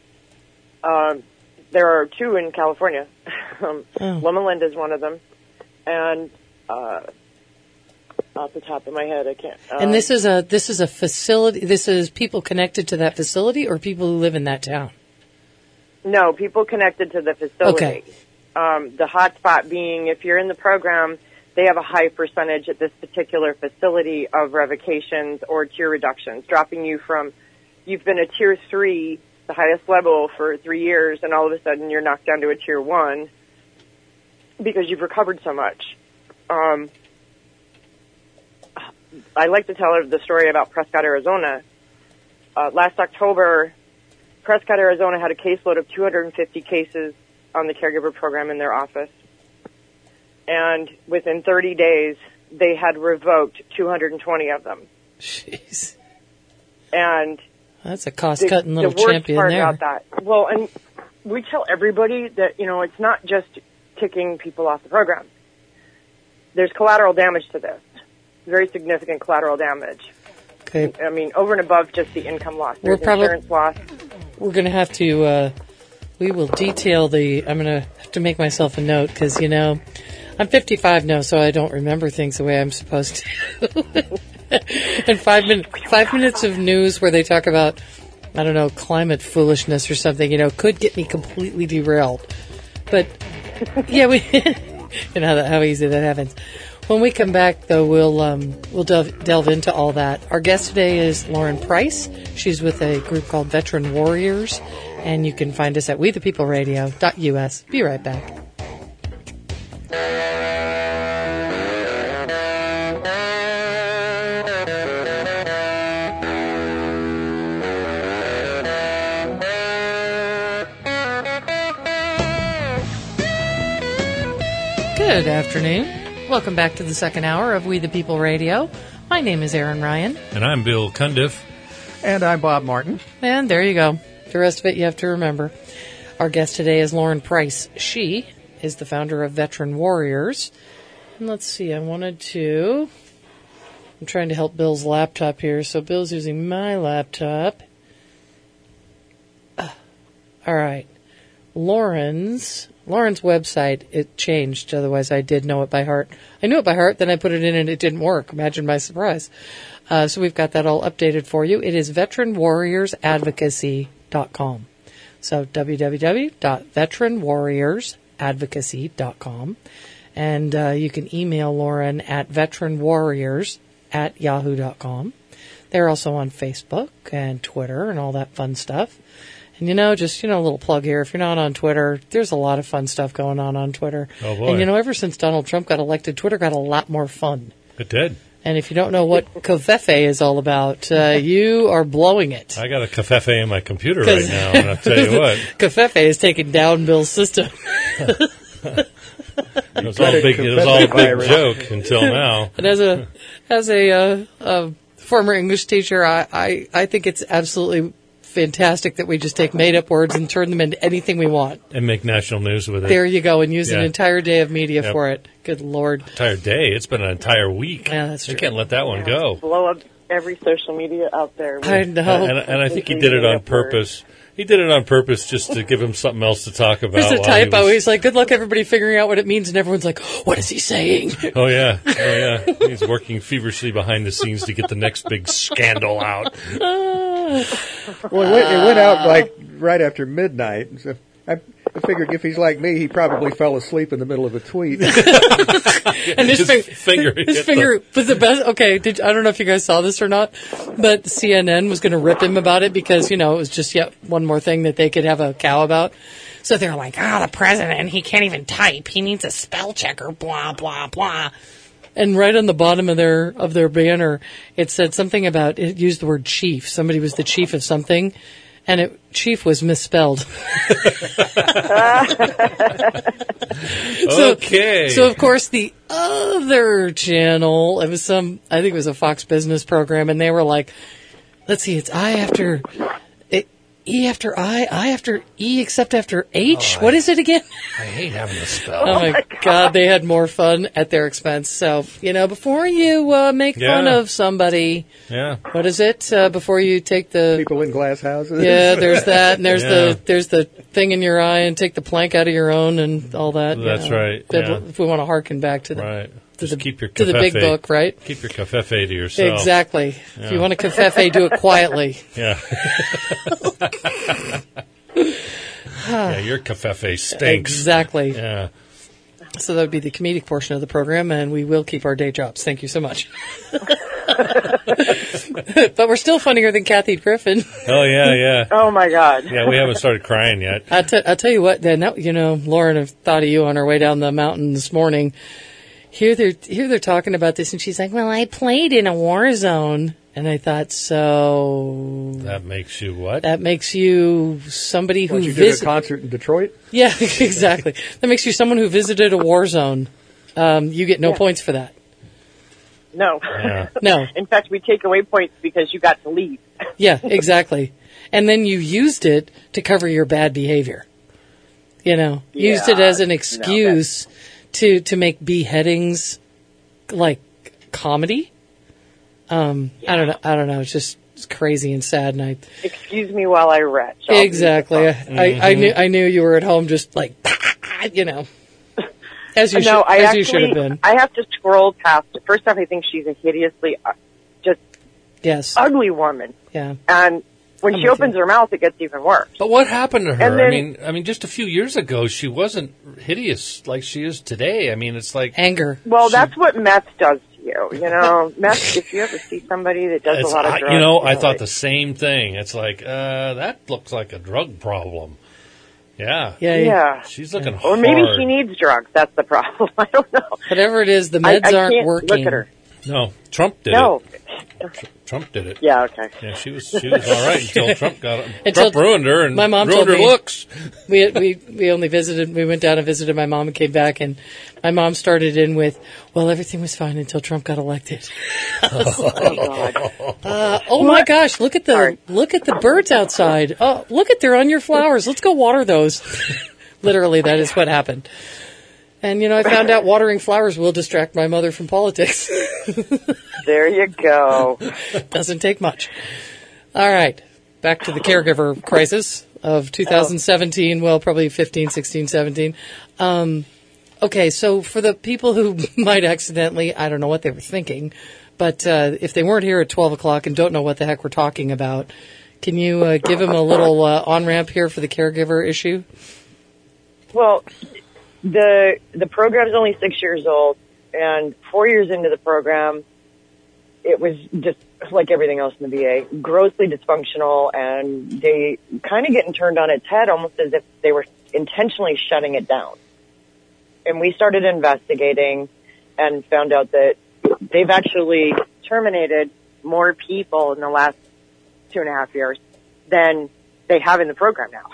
um, there are two in California. um, Oh. Loma Linda is one of them, and uh, off the top of my head, I can't. Um, And this is a this is a facility. This is people connected to that facility, or people who live in that town. no people connected to the facility. Okay. Um, the hotspot being if you're in the program, they have a high percentage at this particular facility of revocations or tier reductions, dropping you from, you've been a tier three, the highest level for three years, and all of a sudden you're knocked down to a tier one because you've recovered so much. Um, I like to tell the story about Prescott, Arizona. Uh, last October, Prescott, Arizona had a caseload of two hundred fifty cases on the caregiver program in their office. And within thirty days, they had revoked two hundred twenty of them. Jeez. And that's a cost-cutting little the worst champion part there. About that. Well, and we tell everybody that, you know, it's not just kicking people off the program. There's collateral damage to this. Very significant collateral damage. Okay. I mean, over and above just the income loss. We're There's probably, insurance loss. We're going to have to, uh, we will detail the, I'm going to have to make myself a note because, you know, I'm fifty-five now, so I don't remember things the way I'm supposed to. And five, min- five minutes of news where they talk about, I don't know, climate foolishness or something, you know, could get me completely derailed. But, yeah, we, you know how, that, how easy that happens. When we come back, though, we'll um, we'll delve, delve into all that. Our guest today is Lauren Price. She's with a group called Veteran Warriors, and you can find us at we the people radio dot u s. Be right back. Good afternoon. Welcome back to the second hour of We the People Radio. My name is Erin Ryan. And I'm Bill Cundiff. And I'm Bob Martin. And there you go. The rest of it you have to remember. Our guest today is Lauren Price. She is the founder of Veteran Warriors. And let's see, I wanted to... I'm trying to help Bill's laptop here, so Bill's using my laptop. Uh, all right. Lauren's... Lauren's website, it changed. Otherwise, I did know it by heart. I knew it by heart, then I put it in and it didn't work. Imagine my surprise. Uh, so we've got that all updated for you. It is veteran warriors advocacy dot com. So w w w dot veteran warriors advocacy dot com. And uh, you can email Lauren at veteran warriors at yahoo dot com. They're also on Facebook and Twitter and all that fun stuff. And, you know, just, you know, a little plug here. If you're not on Twitter, there's a lot of fun stuff going on on Twitter. Oh, boy. And, you know, ever since Donald Trump got elected, Twitter got a lot more fun. It did. And if you don't know what Covfefe is all about, uh, you are blowing it. I got a Covfefe in my computer right now, and I'll tell you what. Covfefe is taking down Bill's system. It was all a big, it was all a big joke until now. And as a, as a, uh, uh, former English teacher, I, I, I think it's absolutely fantastic that we just take made-up words and turn them into anything we want. And make national news with it. There you go, and use yeah. an entire day of media yep. for it. Good Lord. Entire day? It's been an entire week. Yeah, that's true. You can't let that one Yeah, go. Blow up every social media out there. I know. And, and I think he did it on purpose. He did it on purpose just to give him something else to talk about. There's a while typo. He was... He's like, good luck everybody figuring out what it means, and everyone's like, what is he saying? Oh, yeah. Oh, yeah. He's working feverishly behind the scenes to get the next big scandal out. Well, it went, it went out like right after midnight. So I, I figured if he's like me, he probably fell asleep in the middle of a tweet. And his, his fing- finger, his finger the... was the best. Okay, did, I don't know if you guys saw this or not, but C N N was going to rip him about it because, you know, it was just yet one more thing that they could have a cow about. So they're like, ah, oh, the president, he can't even type. He needs a spell checker, blah, blah, blah. And right on the bottom of their of their banner, it said something about, it used the word chief. Somebody was the chief of something, and it, chief was misspelled. so, okay. So, of course, the other channel, it was some, I think it was a Fox Business program, and they were like, let's see, it's I after... E after I, I after E, except after H. Oh, what I, is it again? I hate having to spell. Oh, my God. God, they had more fun at their expense. So, you know, before you uh, make yeah. fun of somebody, yeah. what is it? Uh, before you take the... People in glass houses. Yeah, there's that, and there's yeah. the there's the thing in your eye, and take the plank out of your own, and all that. That's you know, right. Yeah. If we want to harken back to the... Right. To Just the, keep your to the big book, right? Keep your covfefe to yourself. Exactly. Yeah. If you want a covfefe, do it quietly. Yeah. yeah, your covfefe stinks. Exactly. Yeah. So that would be the comedic portion of the program, and we will keep our day jobs. Thank you so much. But we're still funnier than Kathy Griffin. Oh, yeah, yeah. Oh, my God. Yeah, we haven't started crying yet. I'll, t- I'll tell you what, then, that, you know, Lauren, I've thought of you on our way down the mountain this morning. Here they're, here they're talking about this, and she's like, well, I played in a war zone. And I thought, so... That makes you what? That makes you somebody who What, you visit- did a concert in Detroit? Yeah, exactly. That makes you someone who visited a war zone. Um, you get no Yeah. points for that. No. Yeah. No. In fact, we take away points because you got to leave. Yeah, exactly. And then you used it to cover your bad behavior. You know, used it Yeah, as an excuse to, to make beheadings like comedy. Um, I don't know. I don't know. It's just it's crazy and sad. And I Excuse me while I retch. I'll exactly. I, Mm-hmm. I, I knew I knew you were at home, just like you know, as you no, should, I as actually, you should have been. I have to scroll past it. First off, I think she's a hideously, uh, just Yes. ugly woman. Yeah. And when I'm she with opens you. her mouth, it gets even worse. But what happened to her? And then- I mean, I mean, just a few years ago, she wasn't hideous like she is today. I mean, it's like Anger. Well, She- that's what meth does to you. You know, meth, if you ever see somebody that does it's, a lot of I- drugs. you know, I you're thought like, the same thing. It's like uh, that looks like a drug problem. Yeah, Yeah. Yeah. she's looking Or hard. maybe she needs drugs. That's the problem. I don't know. Whatever it is, the I, meds I aren't can't working. look at her. No, Trump did No. it. Trump did it. Yeah, okay. Yeah, she was she was all right until Trump got Until Trump ruined her and my mom ruined told her me- looks. We we we only visited. We went down and visited my mom and came back, and my mom started in with, "Well, everything was fine until Trump got elected." Oh, God. Uh, oh my gosh! Look at the Sorry. look at the birds outside. Oh, look at they're on your flowers. Let's go water those. Literally, that is what happened. And you know, I found out watering flowers will distract my mother from politics. There you go. Doesn't take much. All right, back to the caregiver crisis of two thousand seventeen. Well, probably fifteen, sixteen, seventeen. Um, okay, so for the people who might accidentally, I don't know what they were thinking, but uh, if they weren't here at twelve o'clock and don't know what the heck we're talking about, can you uh, give them a little uh, on-ramp here for the caregiver issue? Well, the the program's only six years old, and four years into the program, it was just like everything else in the V A, grossly dysfunctional, and they kind of getting turned on its head, almost as if they were intentionally shutting it down. And we started investigating and found out that they've actually terminated more people in the last two and a half years than they have in the program now.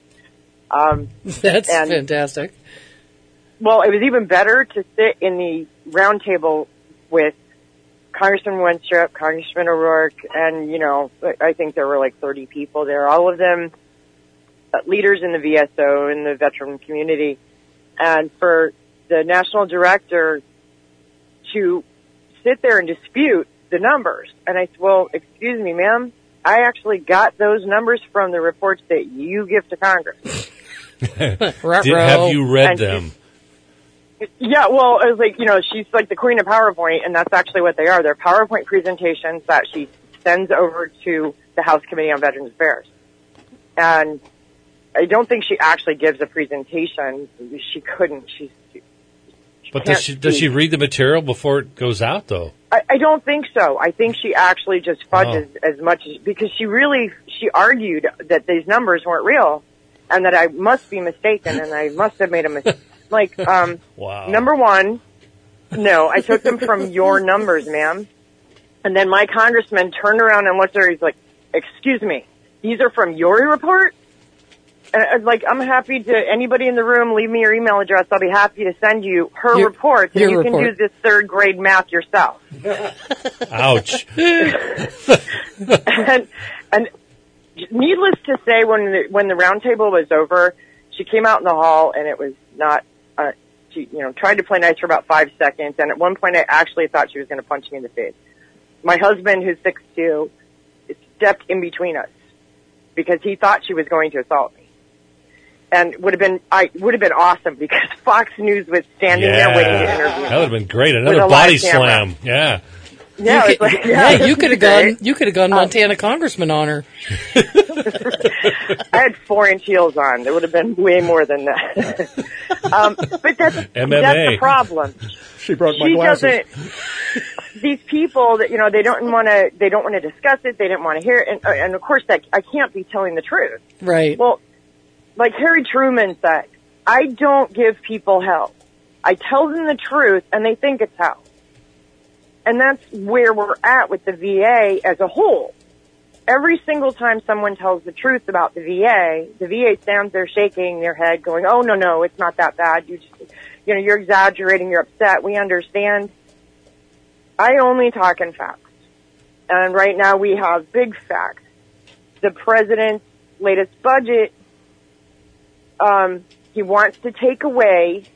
Um, That's and- fantastic. Well, it was even better to sit in the round table with Congressman Winstrup, Congressman O'Rourke, and, you know, I think there were like thirty people there, all of them uh, leaders in the V S O and the veteran community. And for the national director to sit there and dispute the numbers. And I said, well, excuse me, ma'am, I actually got those numbers from the reports that you give to Congress. Did, have you read And them? Yeah, well, it was like, you know, she's like the queen of PowerPoint, and that's actually what they are. They're PowerPoint presentations that she sends over to the House Committee on Veterans Affairs. And I don't think she actually gives a presentation. She couldn't. She's, she But can't does she does she speak. read the material before it goes out, though? I, I don't think so. I think she actually just fudges as much as, because she really, she argued that these numbers weren't real and that I must be mistaken and I must have made a mistake. Like, um, Wow. number one, no, I took them from your numbers, ma'am. And then my congressman turned around and looked at her. He's like, excuse me, these are from your report? And I was like, I'm happy to, anybody in the room, leave me your email address. I'll be happy to send you her Your- reports, and your you report. can do this third grade math yourself. Ouch. and, and needless to say, when the, when the round table was over, she came out in the hall, and it was not, uh, she, you know, tried to play nice for about five seconds, and at one point I actually thought she was going to punch me in the face. My husband, who's six two, stepped in between us because he thought she was going to assault me. And would have been, I would have been awesome because Fox News was standing Yeah. there waiting to interview me. That would have been great. With Another a body live camera. slam. Yeah. Yeah, you it's like, could, yeah, yeah, this you is could have great. gone. You could have gone Montana congressman on her. I had four-inch heels on. There would have been way more than that. um, but that's, M M A. that's the problem. She broke my She glasses. doesn't. These people that you know, they don't want to. They don't want to discuss it. They didn't want to hear it. And, and of course, that I can't be telling the truth. Right. Well, like Harry Truman said, I don't give people help. I tell them the truth, and they think it's help. And that's where we're at with the V A as a whole. Every single time someone tells the truth about the V A, the V A stands there shaking their head, going, "Oh no, no, it's not that bad. You just, you know, you're exaggerating. You're upset. We understand." I only talk in facts, and right now we have big facts. The president's latest budget, um, he wants to take away.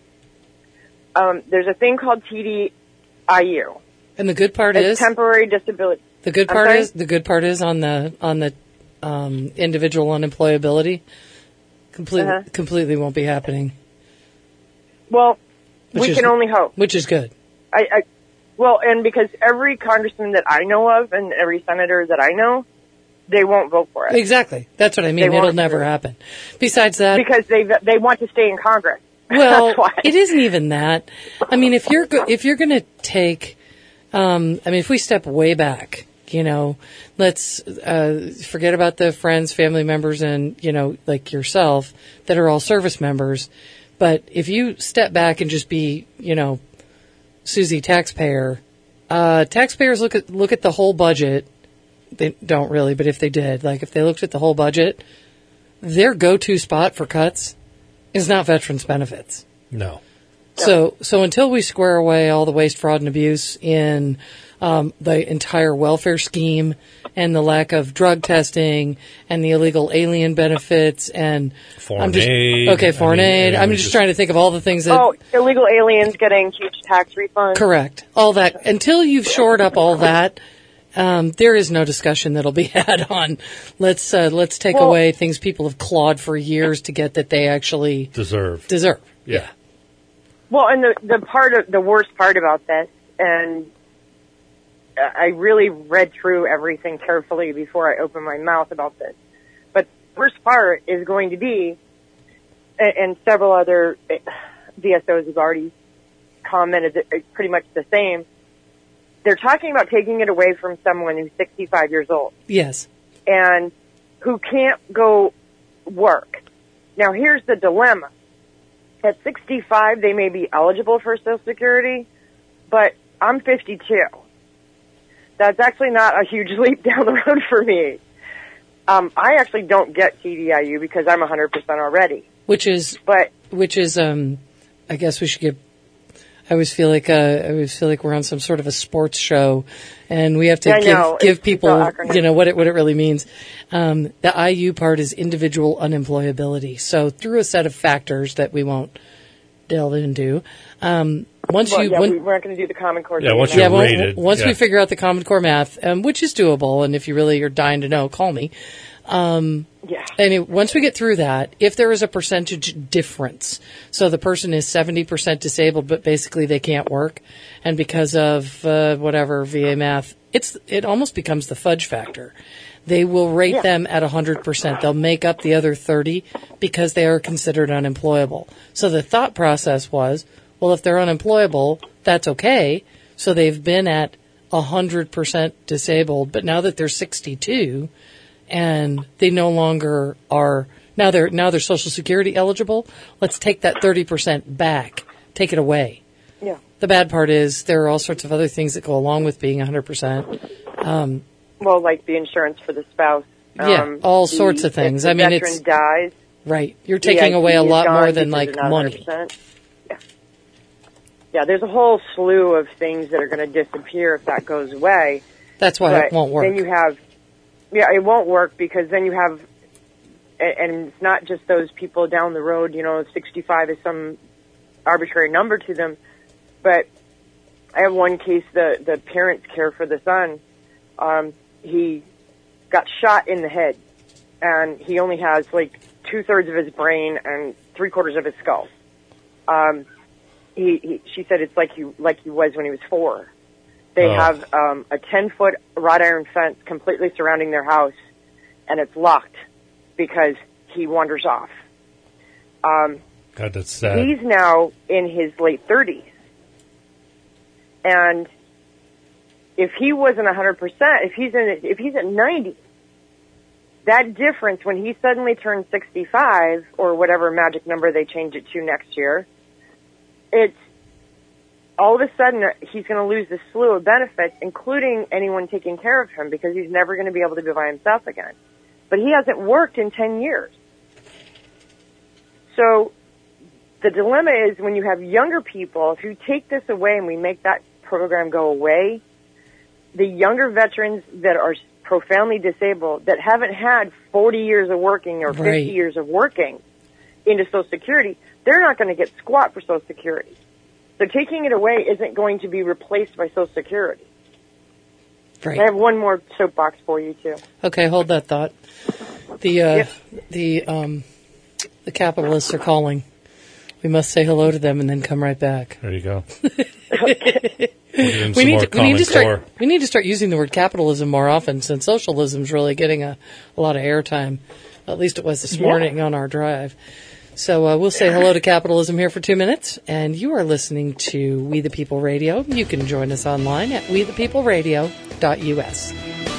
Um, there's a thing called T D I U. And the good part it's is temporary disability. The good I'm part sorry? is the good part is on the on the um, individual unemployability. Completely, Uh-huh. completely won't be happening. Well, Which we is- can only hope. Which is good. I, I, well, and because every congressman that I know of and every senator that I know, they won't vote for it. Exactly. That's what I mean. They It'll won't never do it. happen. Besides that, Because they they want to stay in Congress. well, That's why. it isn't even that. I mean, if you're go- if you're going to take, um, I mean, if we step way back, you know, let's uh, forget about the friends, family members, and you know, like yourself, that are all service members. But if you step back and just be, you know, Susie taxpayer, uh, taxpayers look at look at the whole budget. They don't really, but if they did, like if they looked at the whole budget, their go-to spot for cuts is not veterans benefits. No. So, so until we square away all the waste, fraud, and abuse in um, the entire welfare scheme and the lack of drug testing and the illegal alien benefits and Foreign I'm just, aid. okay, foreign I mean, aid. I mean, I'm we just, just- trying to think of all the things that. Oh, illegal aliens getting huge tax refunds. Correct. All that. Until you've shored up all that, um, there is no discussion that'll be had on let's uh, let's take Well- away things people have clawed for years to get that they actually Deserve. deserve. Yeah. Well, and the the part of the worst part about this, and I really read through everything carefully before I opened my mouth about this. But the worst part is going to be, and, and several other V S Os have already commented that it's pretty much the same. They're talking about taking it away from someone who's sixty-five years old Yes. and who can't go work. Now, here's the dilemma. At sixty-five, they may be eligible for Social Security, but I'm fifty-two. That's actually not a huge leap down the road for me. Um, I actually don't get T D I U because I'm one hundred percent already. Which is, But which is, um, I guess we should give. I always feel like uh, I always feel like we're on some sort of a sports show, and we have to Yeah, I give know. give It's- it's people, all acronym. you know, what it what it really means. Um, the I U part is individual unemployability. So through a set of factors that we won't delve into, um, once well, you yeah, when, we we're not going to do the Common Core. Yeah, thing once now. yeah, you're well, rated, once yeah. we figure out the Common Core math, um, which is doable, and if you really are dying to know, call me. Um, Yeah. And it, once we get through that, if there is a percentage difference, so the person is seventy percent disabled, but basically they can't work, and because of uh, whatever V A math, it's it almost becomes the fudge factor. They will rate Yeah. them at one hundred percent. They'll make up the other thirty because they are considered unemployable. So the thought process was, well, if they're unemployable, that's okay. So they've been at one hundred percent disabled, but now that they're sixty-two, and they no longer are now they're now they're Social Security eligible. Let's take that thirty percent back, take it away. Yeah. The bad part is there are all sorts of other things that go along with being one hundred percent. Um, Well, like the insurance for the spouse. Yeah, um, all the- sorts of things. If the I mean, veteran it's- dies. right, you're taking the away I a T is lot more gone than because like they're not money. one hundred percent. Yeah. Yeah, there's a whole slew of things that are going to disappear if that goes away. That's why But it won't work. Then you have, yeah, it won't work because then you have, a- and it's not just those people down the road, you know, sixty-five is some arbitrary number to them, but I have one case, the, the parents care for the son. Um, he got shot in the head and he only has like two thirds of his brain and three quarters of his skull. Um, he, he, she said it's like he, like he was when he was four. They Oh. have um, a ten-foot wrought iron fence completely surrounding their house, and it's locked. because he wanders off. Um, God, that's sad. He's now in his late thirties. And if he wasn't one hundred percent, if he's in, if he's at ninety, that difference when he suddenly turns sixty-five or whatever magic number they change it to next year, it's all of a sudden he's going to lose this slew of benefits, including anyone taking care of him, because he's never going to be able to be by himself again. But he hasn't worked in ten years. So the dilemma is when you have younger people, if you take this away and we make that program go away, the younger veterans that are profoundly disabled, that haven't had forty years of working or fifty Right. years of working into Social Security, they're not going to get squat for Social Security. So taking it away isn't going to be replaced by Social Security. Right. I have one more soapbox for you, too. Okay, hold that thought. The uh, Yep. the um, the capitalists are calling. We must say hello to them and then come right back. There you go. We need to, we need to start we need to start using the word capitalism more often, since socialism's really getting a, a lot of airtime. At least it was this Yeah. morning on our drive. So uh, we'll say hello to capitalism here for two minutes, and you are listening to We the People Radio. You can join us online at we the people radio dot u s.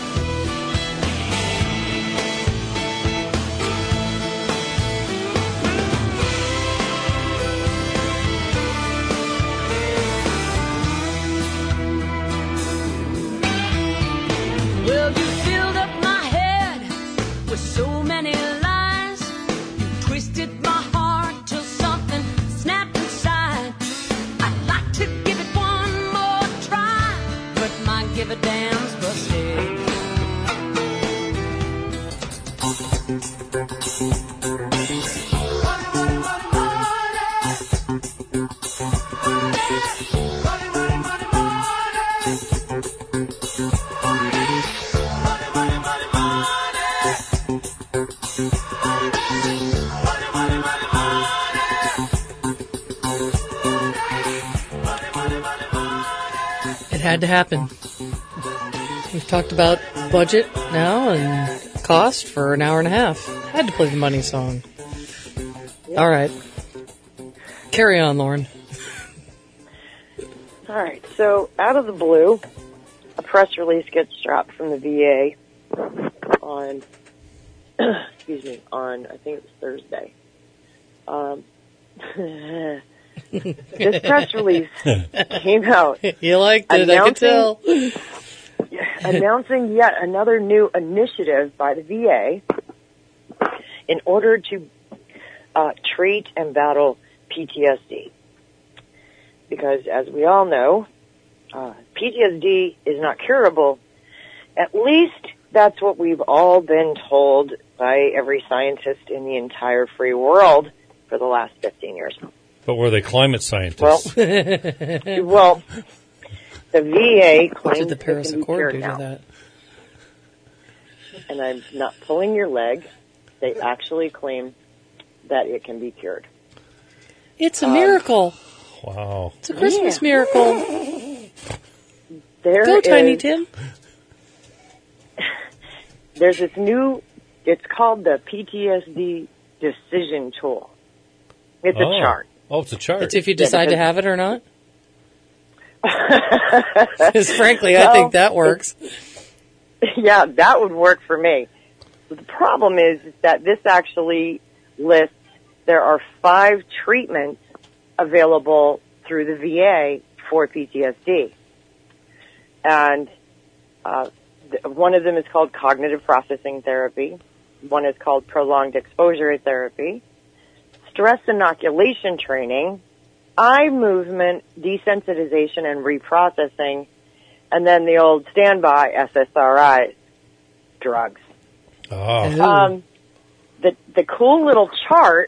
Well, you filled up my head with so many lies. You twisted my heart till something snapped inside. I'd like to give it one more try, but my give a damn's busted. It had to happen. We've talked about budget now and cost for an hour and a half. Had to play the money song. All right. Carry on, Lauren. All right, so out of the blue, a press release gets dropped from the V A on, excuse me, on, I think it was Thursday. Um, this press release came out. You liked it, I could tell. Announcing yet another new initiative by the V A in order to uh, treat and battle P T S D. Because as we all know, uh, P T S D is not curable. At least that's what we've all been told by every scientist in the entire free world for the last fifteen years. But were they climate scientists? Well, well, the V A What claims did the it Paris can be Accord cured do to now. that? And I'm not pulling your leg. They actually claim that it can be cured. It's a Um, miracle. Wow. It's a Christmas Yeah. miracle. There Go, Tiny is- Tim. There's this new, it's called the P T S D decision tool. It's Oh. a chart. Oh, it's a chart. It's if you decide to because- have it or not. Because frankly, I Well, think that works. Yeah, that would work for me. But the problem is, is that this actually lists there are five treatments available through the V A for P T S D. And uh, th- one of them is called cognitive processing therapy. One is called prolonged exposure therapy, stress inoculation training, eye movement desensitization and reprocessing, and then the old standby S S R I drugs. Oh. Ooh. Um, the the cool little chart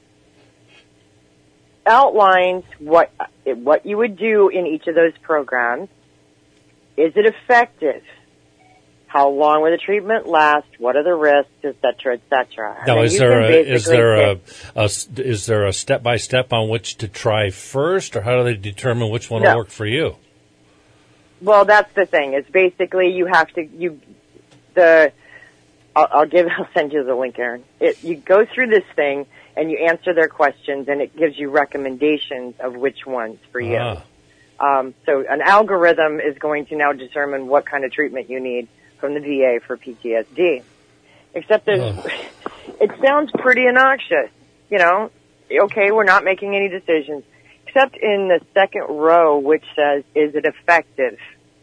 outlines what what you would do in each of those programs. Is it effective? How long will the treatment last? What are the risks, et cetera, et cetera? Now, And is you there can a, is basically there a, pick- a s- is there a step by step on which to try first, or how do they determine which one No. will work for you? Well, that's the thing. It's basically you have to you the I'll, I'll give, I'll send you the link, Aaron. It, you go through this thing and you answer their questions, and it gives you recommendations of which ones for you. Ah. Um, so an algorithm is going to now determine what kind of treatment you need from the V A for P T S D. Except there's, Oh. it sounds pretty innocuous. You know, okay, we're not making any decisions. Except in the second row, which says, is it effective?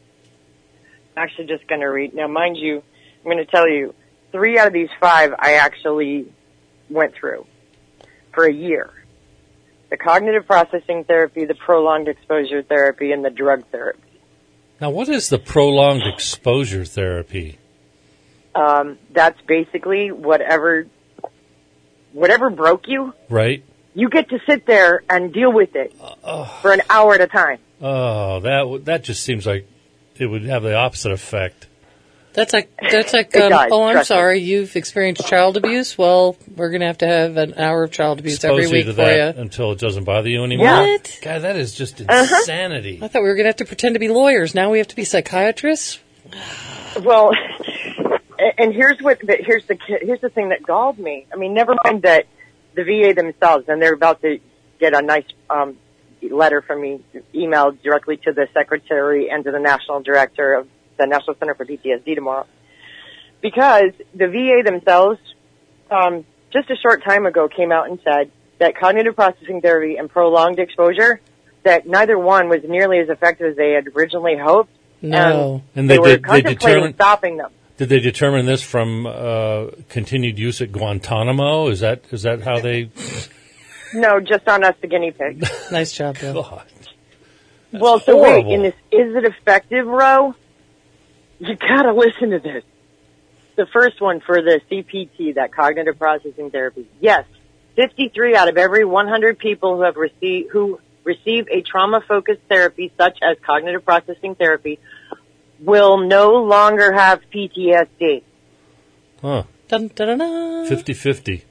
I'm actually just going to read. Now, mind you, I'm going to tell you, three out of these five I actually went through for a year. The cognitive processing therapy, the prolonged exposure therapy, and the drug therapy. Now, what is the prolonged exposure therapy? Um, that's basically whatever, whatever broke you, Right? you get to sit there and deal with it for an hour at a time. Oh, that w- that just seems like it would have the opposite effect. That's like that's like. It Um, does, oh, I'm trust me. sorry. You've experienced child abuse. Well, we're gonna have to have an hour of child abuse Expose every you week to for that you. until it doesn't bother you anymore. Yeah. What? God, that is just Uh-huh. insanity. I thought we were gonna have to pretend to be lawyers. Now we have to be psychiatrists. Well, and here's what, the, here's the, here's the thing that galled me. I mean, never mind that the V A themselves, and they're about to get a nice, um, letter from me, emailed directly to the secretary and to the national director of the National Center for P T S D tomorrow. Because the V A themselves, um, just a short time ago came out and said that cognitive processing therapy and prolonged exposure, that neither one was nearly as effective as they had originally hoped. No. And They, they were did- they contemplating determined- stopping them. Did they determine this from uh, continued use at Guantanamo? Is that is that how they? No, just on us, the guinea pigs. Nice job, Bill. God. Well, so horrible. wait, in this is it effective row, you gotta listen to this. The first one for the C P T, that cognitive processing therapy. Yes, fifty-three out of every one hundred people who have received, who receive a trauma-focused therapy such as cognitive processing therapy will no longer have P T S D. Huh. Dun, dun, dun, dun. fifty-fifty.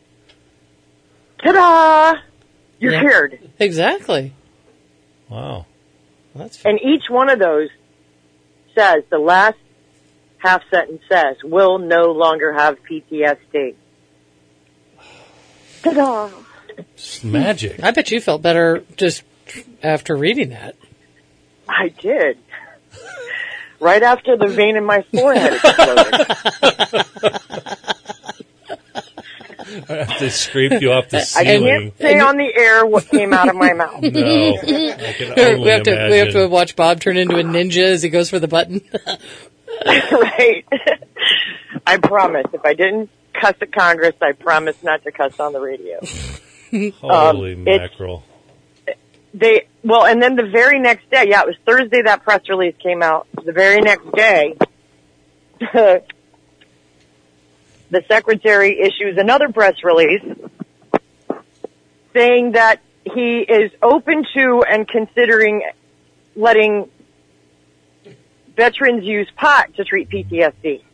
Ta-da! You're Yeah. cured. Exactly. Wow. That's And each one of those says, the last half sentence says, will no longer have P T S D. Ta-da! It's magic. I bet you felt better just after reading that. I did. Right after the vein in my forehead exploded. They scraped you off the I ceiling. can't say on the air what came out of my mouth. No, I can only we have to imagine. we have to watch Bob turn into a ninja as he goes for the button. Right. I promise. If I didn't cuss at Congress, I promise not to cuss on the radio. Holy um, it's- mackerel! They, well, and then the very next day, yeah, it was Thursday that press release came out. The very next day, the secretary issues another press release saying that he is open to and considering letting veterans use pot to treat P T S D.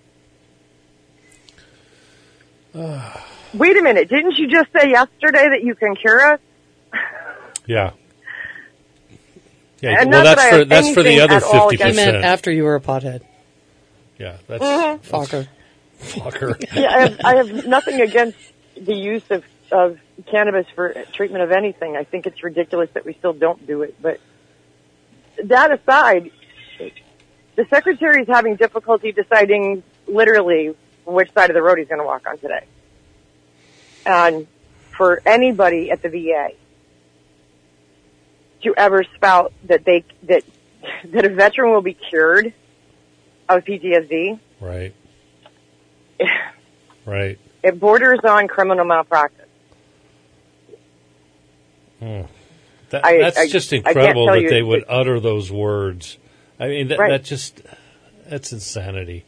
Wait a minute, didn't you just say yesterday that you can cure us? Yeah. Yeah. And well, not that's that I for have that's for the anything other at all fifty I against- meant percent. after you were a pothead. Yeah, that's Mm-hmm. Fucker. fucker. Yeah, I have, I have nothing against the use of, of cannabis for treatment of anything. I think it's ridiculous that we still don't do it. But that aside, the secretary is having difficulty deciding literally which side of the road he's going to walk on today. And for anybody at the V A to ever spout that they that that a veteran will be cured of P T S D, Right. Right. it borders on criminal malpractice. Hmm. That, I- that's I- just I can't incredible tell that you- they would utter those words. I mean, that, Right. that just, that's insanity.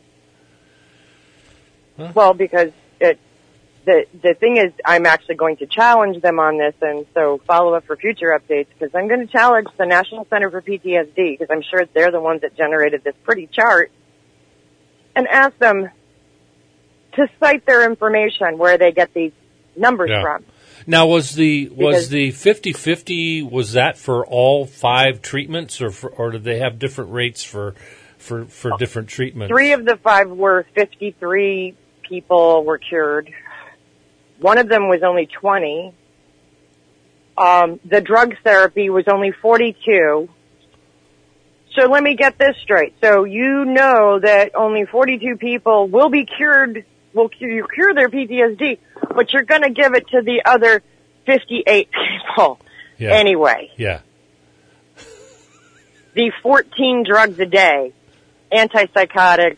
Well, because it, the the thing is, I'm actually going to challenge them on this, and so follow up for future updates, because I'm going to challenge the National Center for P T S D, because I'm sure they're the ones that generated this pretty chart, and ask them to cite their information where they get these numbers Yeah. from. Now, was the was Because- the fifty-fifty, was that for all five treatments, or for, or did they have different rates for for, for different treatments? Three of the five were fifty-three people were cured. One of them was only twenty. Um, the drug therapy was only forty-two. So let me get this straight. So you know that only forty-two people will be cured, will cure, cure their P T S D, but you're going to give it to the other fifty-eight people Yeah. anyway. Yeah. The fourteen drugs a day, antipsychotics,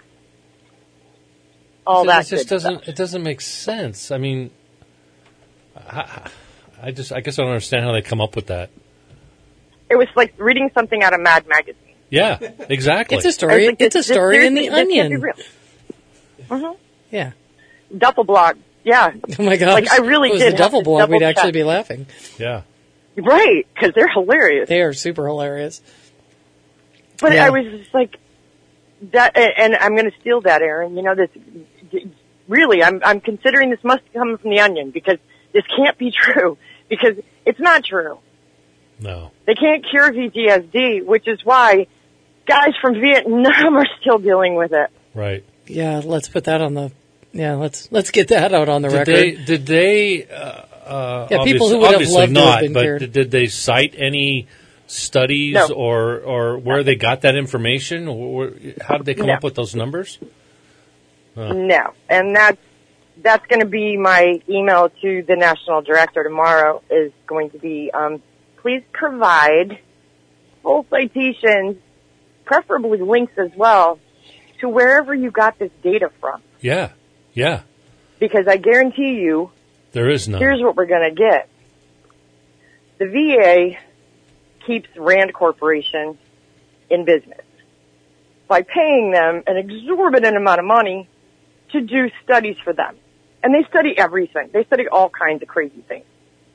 all So that it just good doesn't. stuff. It doesn't make sense. I mean, I, I just. I guess I don't understand how they come up with that. It was like reading something out of Mad Magazine. Yeah, exactly. It's a I story. was like, It's a this- this story in the seriously- this can't be Onion. real. Mhm. Yeah. Double blog. Yeah. Oh my gosh. Like, I really if it was did the double have to blog, we'd double actually check. be laughing. Yeah. Right, because they're hilarious. They are super hilarious. But Yeah. I was just like, that, and I'm going to steal that, Aaron. You know, this, really, I'm, I'm considering this must come from the Onion because this can't be true because it's not true. No. They can't cure P T S D, which is why guys from Vietnam are still dealing with it. Right. Yeah, let's put that on the. Yeah, let's let's get that out on the Did record. they? Did they? Uh, uh, Yeah, people obvious- who would have obviously loved to have not. been but cured. did, did they cite any studies No. or or where they got that information? Or, or how did they come No. up with those numbers? Oh. No, and that's that's going to be my email to the national director tomorrow. Is going to be um, please provide full citations, preferably links as well, to wherever you got this data from. Yeah. Yeah. Because I guarantee you, There is none. here's what we're going to get. The V A keeps Rand Corporation in business by paying them an exorbitant amount of money to do studies for them. And they study everything. They study all kinds of crazy things.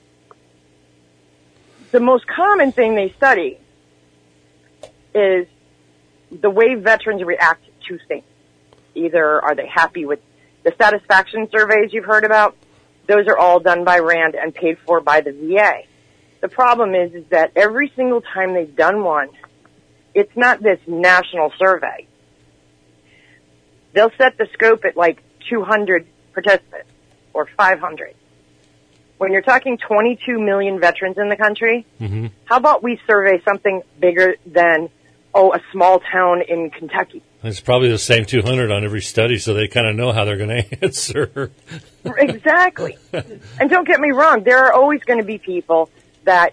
The most common thing they study is the way veterans react to things. Either are they happy with the satisfaction surveys you've heard about? Those are all done by Rand and paid for by the V A. The problem is, is that every single time they've done one, it's not this national survey. They'll set the scope at like two hundred participants or five hundred. When you're talking twenty-two million veterans in the country, Mm-hmm. how about we survey something bigger than, oh, a small town in Kentucky? It's probably the same two hundred on every study, so they kind of know how they're going to answer. Exactly. And don't get me wrong, there are always going to be people that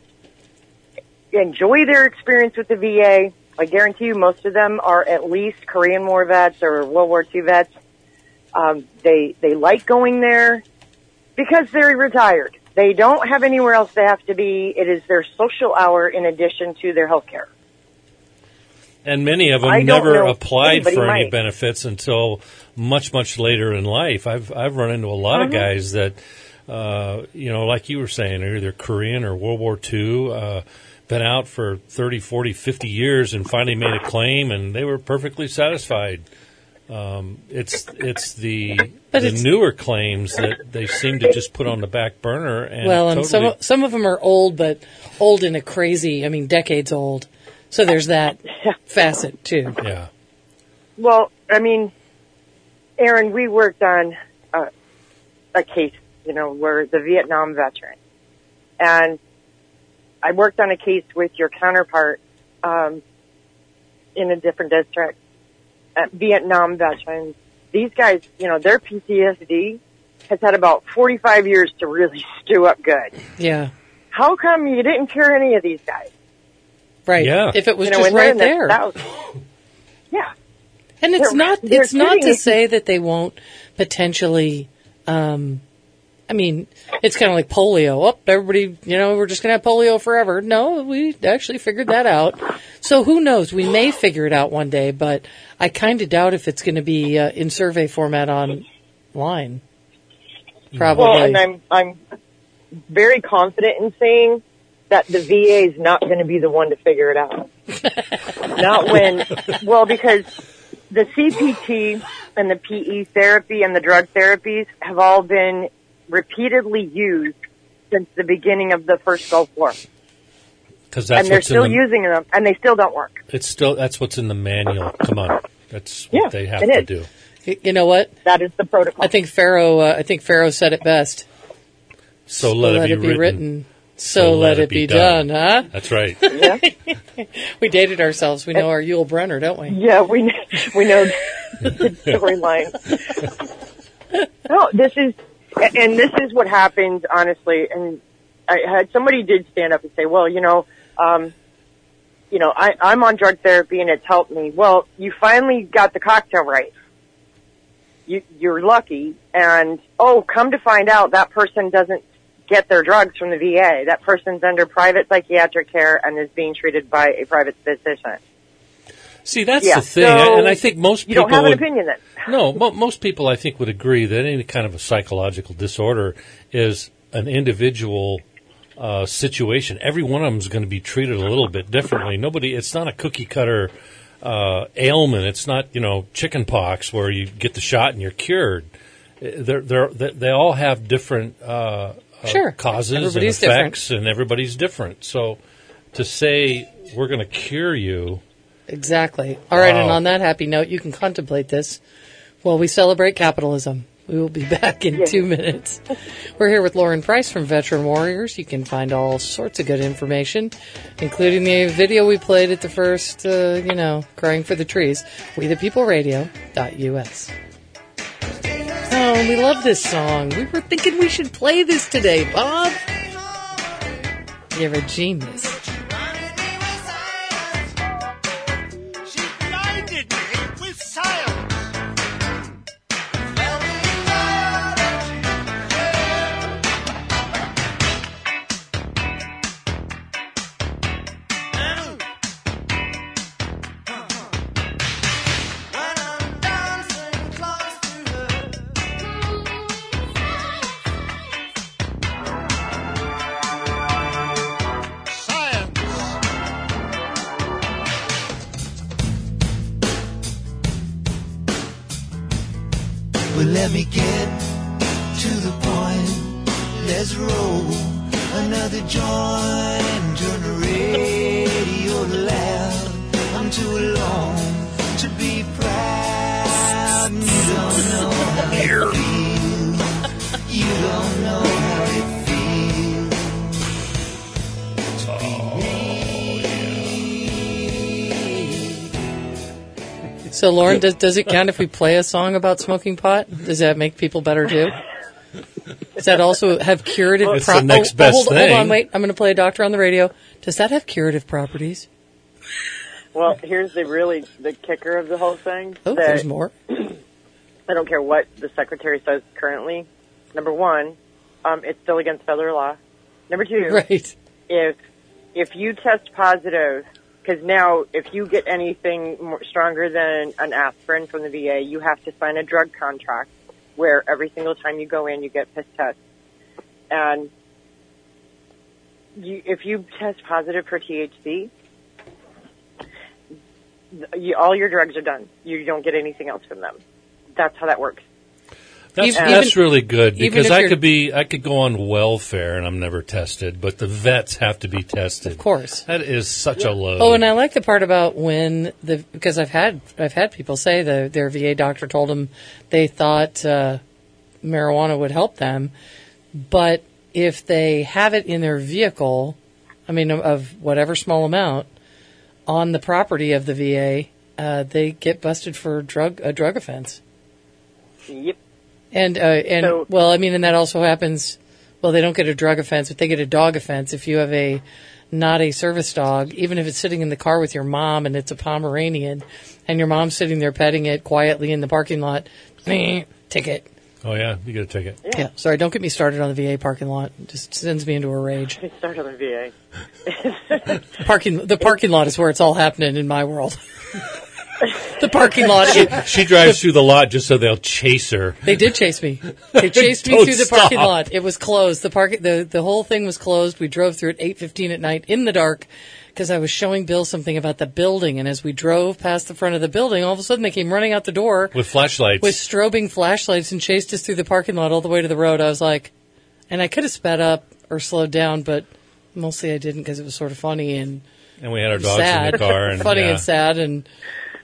enjoy their experience with the V A. I guarantee you most of them are at least Korean War vets or World War Two vets. Um, they, they like going there because they're retired. They don't have anywhere else they have to be. It is their social hour in addition to their health care. And many of them I don't never know applied anybody for any might. benefits until much, much later in life. I've I've run into a lot of Mhm. guys that, uh, you know, like you were saying, are either Korean or World War Two, uh, been out for thirty, forty, fifty years and finally made a claim, and they were perfectly satisfied. Um, it's it's the But the it's- newer claims that they seem to just put on the back burner. And well, and totally, some some of them are old, but old in a crazy. I mean, decades old. So there's that facet too. yeah. Well, I mean, Aaron, we worked on a, a case, you know, where the Vietnam veteran, and I worked on a case with your counterpart um, in a different district. Uh, Vietnam veterans, these guys, you know, their P T S D has had about forty-five years to really stew up good. Yeah. How come you didn't cure any of these guys? Right. Yeah. If it was You know, just when they're right in the there. thousands. Yeah. And it's They're- not they're it's not sitting to in- say that they won't potentially um I mean, it's kind of like polio. Oh, everybody, you know, we're just going to have polio forever. No, we actually figured that out. So who knows? We may figure it out one day, but I kind of doubt if it's going to be uh, in survey format online. Probably. Well, and I'm I'm very confident in saying that the V A is not going to be the one to figure it out. Not when, well, because the C P T and the P E therapy and the drug therapies have all been repeatedly used since the beginning of the first Gulf War. Because that's And they're what's still in the, using them, and they still don't work. it's still that's what's in the manual. Come on, that's what Yeah, they have it to is. do. Y- You know what? That is the protocol. I think Pharaoh. Uh, I think Pharaoh said it best. So let, it, be written. So, let, it be done, huh? That's right. Yeah. We dated ourselves. We know our Yul Brynner, don't we? Yeah, we we know the storyline. No, this is, and this is what happens, honestly. And I had somebody did stand up and say, "Well, you know, um, you know, I, I'm on drug therapy and it's helped me." Well, you finally got the cocktail right. You, you're lucky, and oh, come to find out, that person doesn't get their drugs from the V A. That person's under private psychiatric care and is being treated by a private physician. See, that's Yeah, the thing, so and I think most You people don't have would, an opinion then. No, mo- most people I think would agree that any kind of a psychological disorder is an individual uh, situation. Every one of them is going to be treated a little bit differently. Nobody, it's not a cookie cutter uh, ailment. It's not, you know, chicken pox where you get the shot and you're cured. They're, they're, they they all have different uh, uh, Sure. causes and Everybody's effects, and everybody's different. So to say we're going to cure you. Exactly. All right, Wow. and on that happy note, you can contemplate this while we celebrate capitalism. We will be back in Yeah. two minutes. We're here with Lauren Price from Veteran Warriors. You can find all sorts of good information, including the video we played at the first, uh, you know, Crying for the Trees, we the people radio dot U S. Oh, we love this song. We were thinking we should play this today, Bob. You're a genius. She blinded me with science. When I'm dancing close to her. Science. Well, let me get to the point. Let's roll another joint and turn the radio loud. I'm too alone to be proud. And you don't know how it feels. You don't know how it feels to be me. So, Lauren, does, does it count if we play a song about smoking pot? Does that make people better too? Does that also have curative? It's the next best hold, thing. Hold on, wait. I'm going to play a doctor on the radio. Does that have curative properties? Well, here's the really the kicker of the whole thing. Oh, that there's more. I don't care what the secretary says currently. Number one, um, it's still against federal law. Number two, Right. if if you test positive, because now if you get anything more, stronger than an aspirin from the V A, you have to sign a drug contract where every single time you go in, you get piss tests. And you, if you test positive for T H C, you, all your drugs are done. You don't get anything else from them. That's how that works. That's, Even- that's even- really good even because if I you're- could be I could go on welfare and I'm never tested, but the vets have to be tested. Of course. That is such a load. Oh, and I like the part about when the because I've had I've had people say the their V A doctor told them they thought uh, marijuana would help them, but if they have it in their vehicle, I mean of, of whatever small amount on the property of the V A, uh, they get busted for drug a drug offense. Yep. And uh, and So- well, I mean, and that also happens. Well, they don't get a drug offense, but they get a dog offense if you have a not a service dog, even if it's sitting in the car with your mom and it's a Pomeranian, and your mom's sitting there petting it quietly in the parking lot. Ticket. Oh yeah, you get a ticket. Yeah. Yeah. Sorry, don't get me started on the V A parking lot. It just sends me into a rage. I start on the V A. Parking the parking lot is where it's all happening in my world. The parking lot. She drives through the lot just so they'll chase her. They did chase me. They chased me Don't through the parking stop. lot. It was closed. The park, the the whole thing was closed. We drove through at eight fifteen at night in the dark because I was showing Bill something about the building. And as we drove past the front of the building, all of a sudden they came running out the door With flashlights. with strobing flashlights and chased us through the parking lot all the way to the road. I was like, and I could have sped up or slowed down, but mostly I didn't because it was sort of funny and and we had our dogs sad. in the car. And, funny yeah. and sad and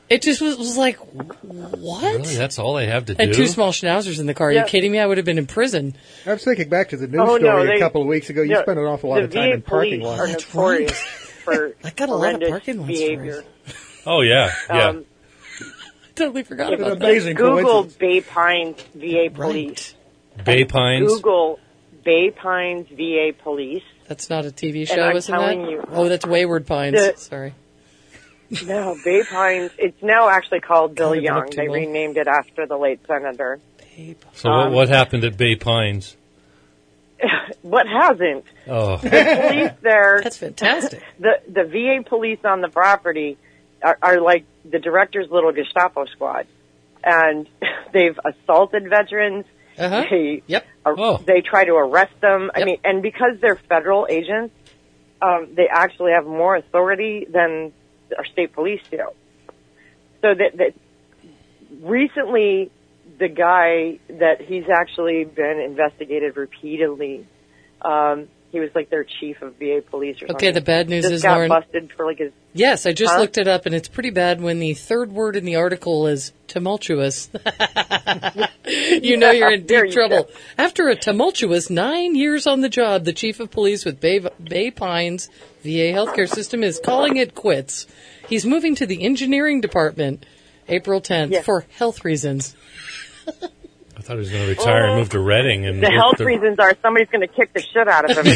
It just was, was like, what? Really? That's all they have to do? And two small schnauzers in the car. Are Yeah. you kidding me? I would have been in prison. I was thinking back to the news Oh, story no, a they- couple of weeks ago. You no, spent an awful lot the of time V A in parking police lots. are That's notorious right. for I got a lot of horrendous parking lot behavior. Oh, yeah, yeah. Um, Totally forgot It's an about that. amazing Google coincidence. Bay Pines V A Police. Right. Bay Pines. Google Bay Pines V A Police. That's not a T V And show, I'm isn't telling that? you- Oh, that's Wayward Pines. The- Sorry. No, Bay Pines. It's now actually called Bill God, I've been Young. up too They long. renamed it after the late senator. Babe. So what, um, what happened at Bay Pines? What hasn't? Oh, The police there, That's fantastic. the the V A police on the property are, are like the director's little Gestapo squad, and they've assaulted veterans. Uh-huh. They Yep. ar- Oh. they try to arrest them. I Yep. mean, and because they're federal agents, um, they actually have more authority than our state police do. So that, that recently, the guy that he's actually been investigated repeatedly. Um, he was like their chief of V A police or something. Okay, the bad news just is, got Lauren. busted for like his. Yes, I just Huh? looked it up, and it's pretty bad when the third word in the article is tumultuous. You know you're in There deep you trouble. go. After a tumultuous nine years on the job, the chief of police with Bay, Bay Pines V A healthcare system is calling it quits. He's moving to the engineering department April tenth Yeah. for health reasons. I thought he was going to retire and move to Reading. And The work health the- reasons are somebody's going to kick the shit out of him.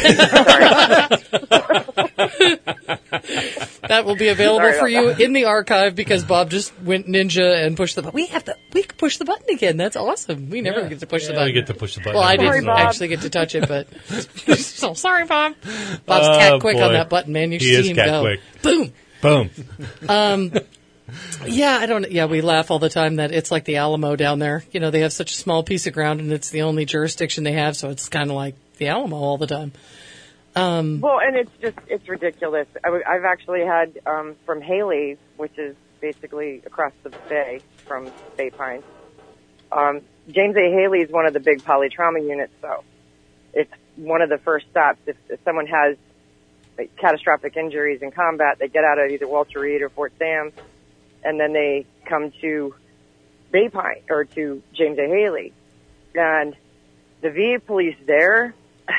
Sorry. That will be available Sorry for about you that. in the archive because Bob just went ninja and pushed the button. We have to, we can push the button again. That's awesome. We never Yeah. get to push the Yeah, button. we get to push the button. Well, I every didn't once in a while. actually get to touch it, but so sorry, Bob. Bob's Oh, cat quick boy. on that button, man. You He should is see him cat go. quick. Boom. Boom. Yeah, I don't. Yeah, we laugh all the time that it's like the Alamo down there. You know, they have such a small piece of ground, and it's the only jurisdiction they have, so it's kind of like the Alamo all the time. Well, and it's just, it's ridiculous. I w- I've actually had, um, from Haley's, which is basically across the bay from Bay Pines, um, James A. Haley is one of the big polytrauma units, so it's one of the first stops. If, if someone has like, catastrophic injuries in combat, they get out of either Walter Reed or Fort Sam, and then they come to Bay Pine, or to James A. Haley. And the V A police there,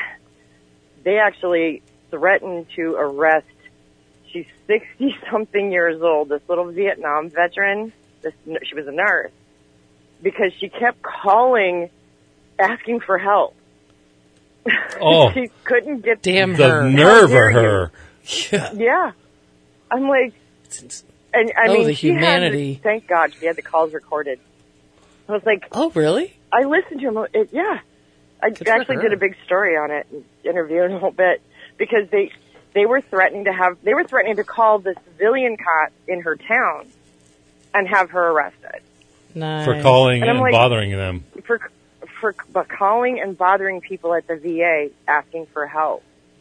they actually threatened to arrest, she's sixty-something years old, this little Vietnam veteran, this, she was a nurse, because she kept calling, asking for help. Oh. She couldn't get... Damn The her. nerve dare of her. Yeah. Yeah. I'm like... And I Oh, mean, the she had humanity. the, thank God she had the calls recorded. I was like, Oh, really? I listened to him. It, yeah, I Good for actually her. did a big story on it and interviewed a little bit because they they were threatening to have they were threatening to call the civilian cop in her town and have her arrested Nice. For calling And I'm and like- bothering them. for for but calling and bothering people at the V A asking for help,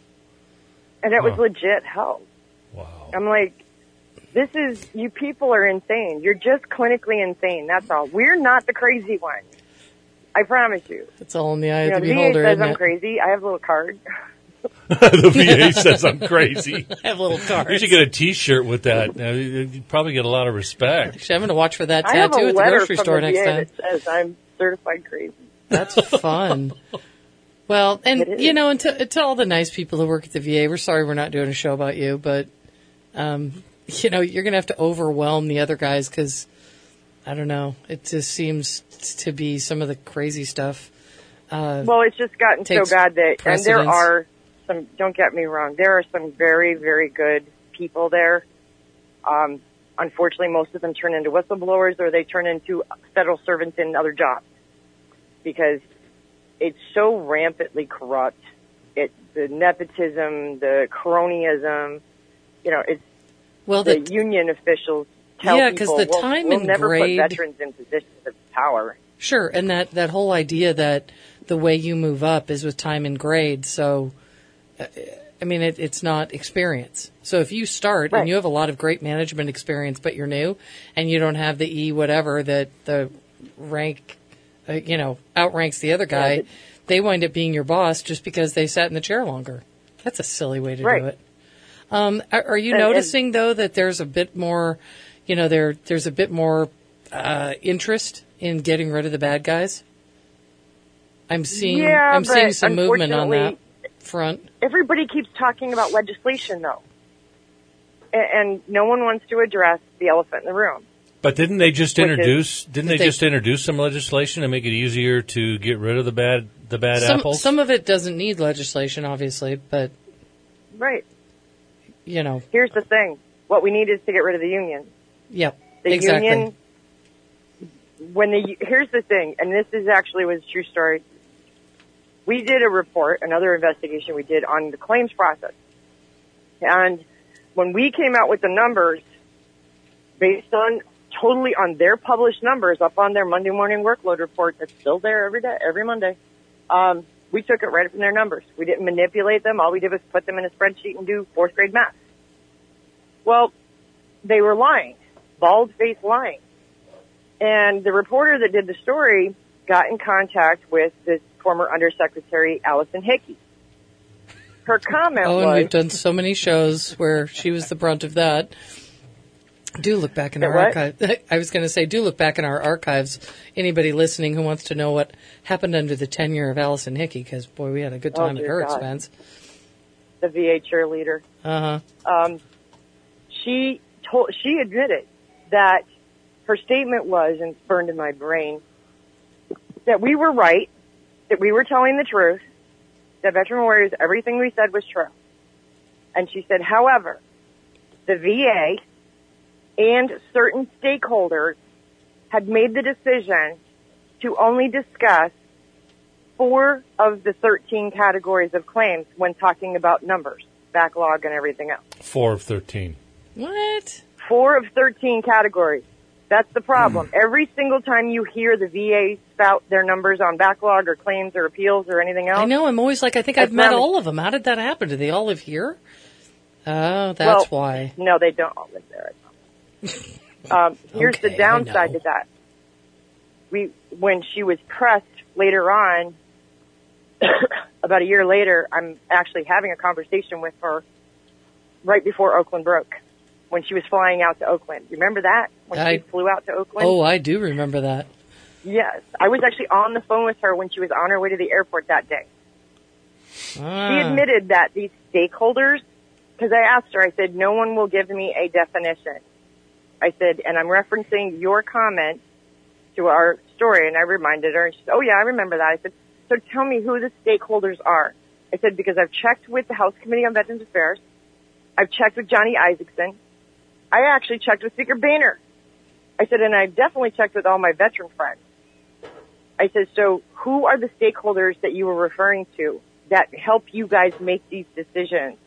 and it was Huh. legit help. Wow. I'm like, this is, you people are insane. You're just clinically insane. That's all. We're not the crazy ones. I promise you. It's all in the eye You know, of the the V A beholder, says isn't I'm it? crazy. I have a little card. The V A says I'm crazy. I have little cards. You should get a T-shirt with that. Uh, You'd probably get a lot of respect. Actually, I'm going to watch for that I have a tattoo at the letter grocery from store the next V A time. that says I'm certified crazy. That's fun. Well, It and is. you know, and to, to all the nice people who work at the V A, we're sorry we're not doing a show about you, but um, you know, you're going to have to overwhelm the other guys because I don't know, it just seems to be some of the crazy stuff. Uh, Well, it's just gotten so takes bad that, and precedence. there are some, don't get me wrong, there are some very, very good people there. Um, unfortunately, most of them turn into whistleblowers or they turn into federal servants in other jobs because it's so rampantly corrupt. It, the nepotism, the cronyism, you know, it's, well, the the, union officials tell Yeah, 'cause people, the we'll, time we'll and never grade- put veterans in positions of power. sure, and that, that whole idea that the way you move up is with time and grade, so uh, I mean, it, it's not experience. So if you start Right. and you have a lot of great management experience, but you're new and you don't have the E whatever that the rank, uh, you know, outranks the other guy, Yeah, but- they wind up being your boss just because they sat in the chair longer. That's a silly way to Right. do it. Um, are, are you And- and- noticing though that there's a bit more, you know, there there's a bit more uh, interest in getting rid of the bad guys. I'm seeing Yeah, I'm seeing but some movement on that unfortunately, front. Everybody keeps talking about legislation, though. A- And no one wants to address the elephant in the room. But didn't they just Which is- introduce? Didn't they, They- just introduce some legislation to make it easier to get rid of the bad the bad Some apples? some of it doesn't need legislation, obviously, but Right. you know, Here's the thing. What we need is to get rid of the union. yep, The exactly. union, when the, here's the thing, and this is actually was a true story. We did a report, another investigation we did on the claims process. And when we came out with the numbers, based on, totally on their published numbers up on their Monday morning workload report that's still there every day, every Monday, um, we took it right from their numbers. We didn't manipulate them. All we did was put them in a spreadsheet and do fourth grade math. Well, they were lying, bald-faced lying. And the reporter that did the story got in contact with this former Undersecretary Allison Hickey. Her comment Oh, and was, we've done so many shows where she was the brunt of that. Do look back in Yeah, our what? archive. I was going to say, do look back in our archives. Anybody listening who wants to know what happened under the tenure of Allison Hickey, because boy, we had a good Oh, time at dear her God. expense. the V A cheerleader. Uh huh. Um, she told, she admitted that her statement was, and it's burned in my brain, that we were right, that we were telling the truth, that Veteran Warriors, everything we said was true. And she said, however, the V A and certain stakeholders had made the decision to only discuss four of the thirteen categories of claims when talking about numbers, backlog, and everything else. Four of thirteen. What? Four of thirteen categories. That's the problem. Every single time you hear the V A spout their numbers on backlog or claims or appeals or anything else. I know. I'm always like, I think That's I've met not- all of them. How did that happen? Do they all live here? Oh, that's well, why. No, they don't all live there. um, here's Okay, the I downside know. to that. We, when she was pressed later on, about a year later, I'm actually having a conversation with her right before Oakland broke, when she was flying out to Oakland. You remember that? When I- she flew out to Oakland? Oh, I do remember that. Yes. I was actually on the phone with her when she was on her way to the airport that day. Ah. She admitted that these stakeholders, because I asked her, I said, no one will give me a definition. I said, and I'm referencing your comment to our story, and I reminded her, and she said, oh yeah, I remember that. I said, so tell me who the stakeholders are. I said, because I've checked with the House Committee on Veterans Affairs. I've checked with Johnny Isaacson. I actually checked with Speaker Boehner. I said, and I definitely checked with all my veteran friends. I said, so who are the stakeholders that you were referring to that help you guys make these decisions?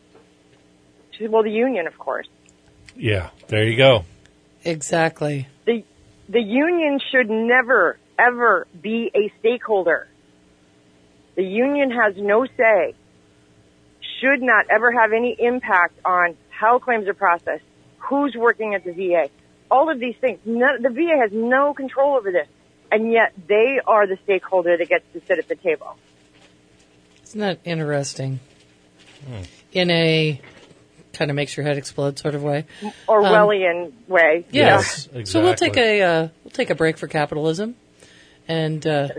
She said, well, the union, of course. Yeah, there you go. Exactly. The, the union should never, ever be a stakeholder. The union has no say, should not ever have any impact on how claims are processed, who's working at the V A, all of these things. None, the V A has no control over this, and yet they are the stakeholder that gets to sit at the table. Isn't that interesting? Hmm. In a kind of makes your head explode sort of way. Orwellian way. Yes, Yeah. So we'll take exactly. a uh, we'll take a break for capitalism, and uh,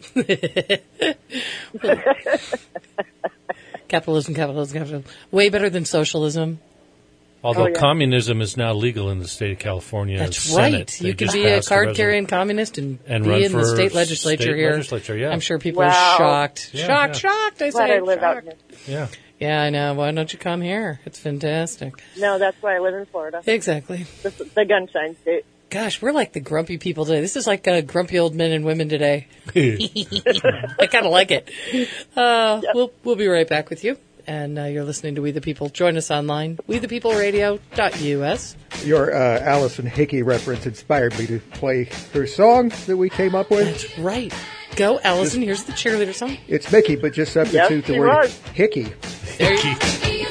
capitalism, capitalism, capitalism. Way better than socialism. Although Oh, yeah. communism is now legal in the state of California. That's Senate. right. They You can just be a passed card resol- carrying communist and, And be run in the for state legislature state here. legislature, yeah. I'm sure people Wow. are shocked. Yeah, shocked, yeah. shocked. I Glad say I live out shocked. here. Yeah. Yeah, I know. Why don't you come here? It's fantastic. No, that's why I live in Florida. Exactly. The, the gunshine state. Gosh, we're like the grumpy people today. This is like uh, grumpy old men and women today. I kind of like it. Uh, We'll we'll be right back with you. And uh, you're listening to We the People. Join us online, we the people radio dot U S. Your uh, Allison Hickey reference inspired me to play her song that we came up with. That's right. Go, Allison. Here's the cheerleader song. It's Mickey, but just substitute Yes, the she word was. Hickey. There you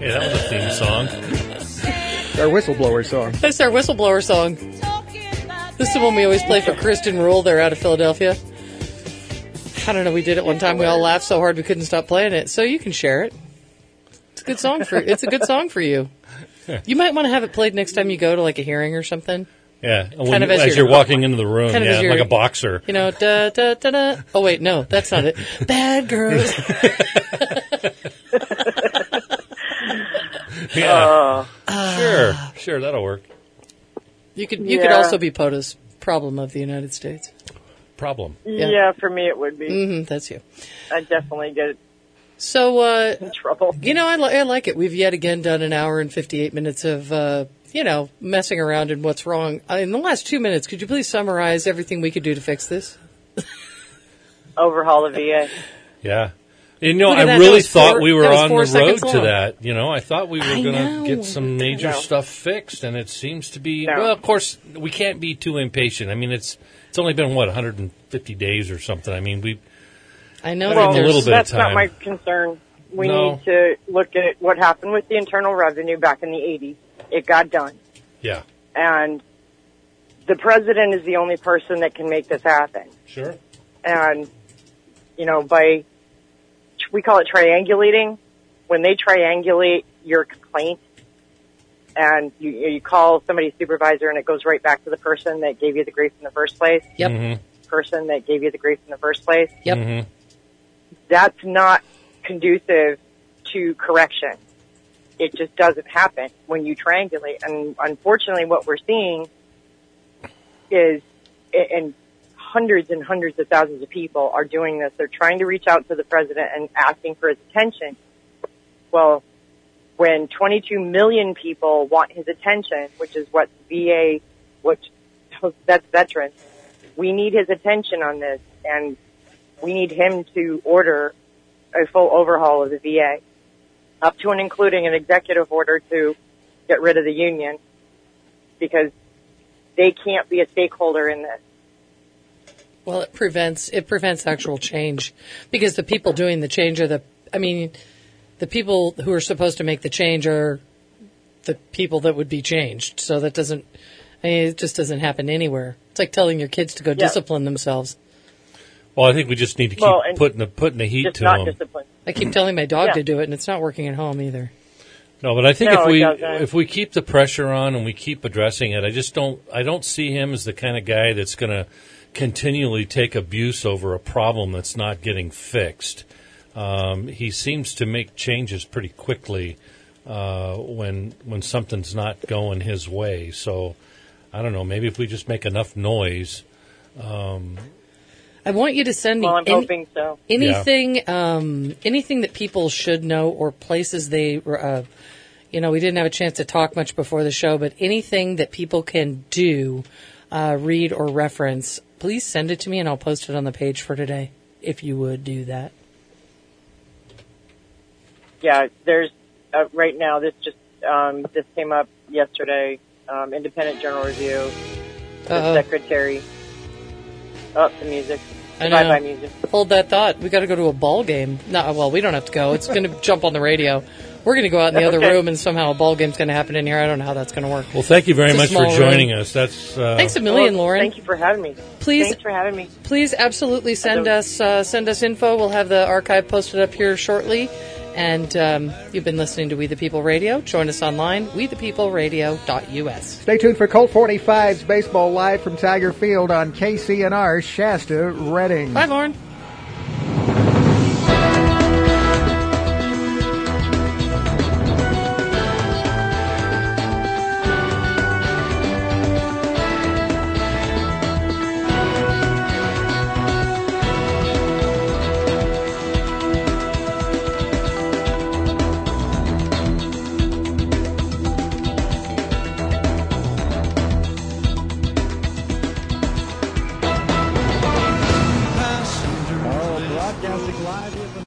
Hey, that was a theme song. Our whistleblower song. That's our whistleblower song. This is the one we always play for Kristen Rule. They're out of Philadelphia. I don't know. We did it one time. We all laughed so hard we couldn't stop playing it. So you can share it. It's a good song for. It's a good song for you. You might want to have it played next time you go to like a hearing or something. Yeah, when, kind of as, as you're, you're walking into the room, kind of yeah, as like a boxer. You know, da da da da. Oh wait, no, that's not it. Bad girls. Yeah, uh, sure, sure, that'll work. You could you Yeah. could also be POTUS, problem of the United States. Problem. Yeah. Yeah. for me it would be. Mm-hmm, that's you. I'd definitely get So, uh, in trouble. you know, I, li- I like it. We've yet again done an hour and fifty-eight minutes of, uh, you know, messing around and what's wrong. Uh, in the last two minutes, could you please summarize everything we could do to fix this? Overhaul the V A. Yeah. You know, Look at I that. That really was thought four- we were that was on four the road seconds to long. that. You know, I thought we were I going know. to get some major No. stuff fixed, and it seems to be. No. Well, of course, we can't be too impatient. I mean, it's it's only been what one hundred fifty days or something. I mean, we. I know Well, that a little there's bit of That's not time. my concern. We No. need to look at what happened with the Internal Revenue back in the eighties. It got done. Yeah. And the president is the only person that can make this happen. Sure. And, you know, by, we call it triangulating. When they triangulate your complaint and you, you call somebody's supervisor and it goes right back to the person that gave you the grief in the first place, Yep. Mm-hmm. person that gave you the grief in the first place, Yep. Mm-hmm. that's not conducive to correction. It just doesn't happen when you triangulate. And unfortunately, what we're seeing is, and hundreds and hundreds of thousands of people are doing this. They're trying to reach out to the president and asking for his attention. Well, when twenty-two million people want his attention, which is what V A, which that's veterans, we need his attention on this, and we need him to order a full overhaul of the V A, up to and including an executive order to get rid of the union, because they can't be a stakeholder in this. Well, it prevents it prevents actual change because the people doing the change are the. I mean, the people who are supposed to make the change are the people that would be changed. So that doesn't. I mean, it just doesn't happen anywhere. It's like telling your kids to go Yeah. discipline themselves. Well, I think we just need to keep Well, and putting the putting the heat Just to not them. discipline. I keep telling my dog Yeah. to do it, and it's not working at home either. No, but I think No, if it we doesn't. if we keep the pressure on and we keep addressing it, I just don't I don't see him as the kind of guy that's going to continually take abuse over a problem that's not getting fixed. Um, he seems to make changes pretty quickly uh, when when something's not going his way. So I don't know. Maybe if we just make enough noise. Um, I want you to send me Well, I'm any- hoping so. anything, um, anything that people should know or places they, uh, you know, we didn't have a chance to talk much before the show, but anything that people can do, uh, read or reference, please send it to me and I'll post it on the page for today, if you would do that. Yeah, there's uh, right now. This just um, this came up yesterday. Um, Independent Journal Review. The Uh-oh. secretary. Oh, the music. I Bye know. bye music. Hold that thought. We got to go to a ball game. No, well, we don't have to go. It's going to jump on the radio. We're going to go out in the other Okay. room, and somehow a ball game's going to happen in here. I don't know how that's going to work. well, thank you very It's a much for small room. joining us. That's uh, Thanks a million, Well, Lauren. Thank you for having me. Please- Thanks for having me. Please absolutely send don't- us uh, send us info. We'll have the archive posted up here shortly. And um, you've been listening to We the People Radio. Join us online, we the people radio dot U S. Stay tuned for Colt forty-five's Baseball Live from Tiger Field on K C N R Shasta, Reading. Bye, Lauren.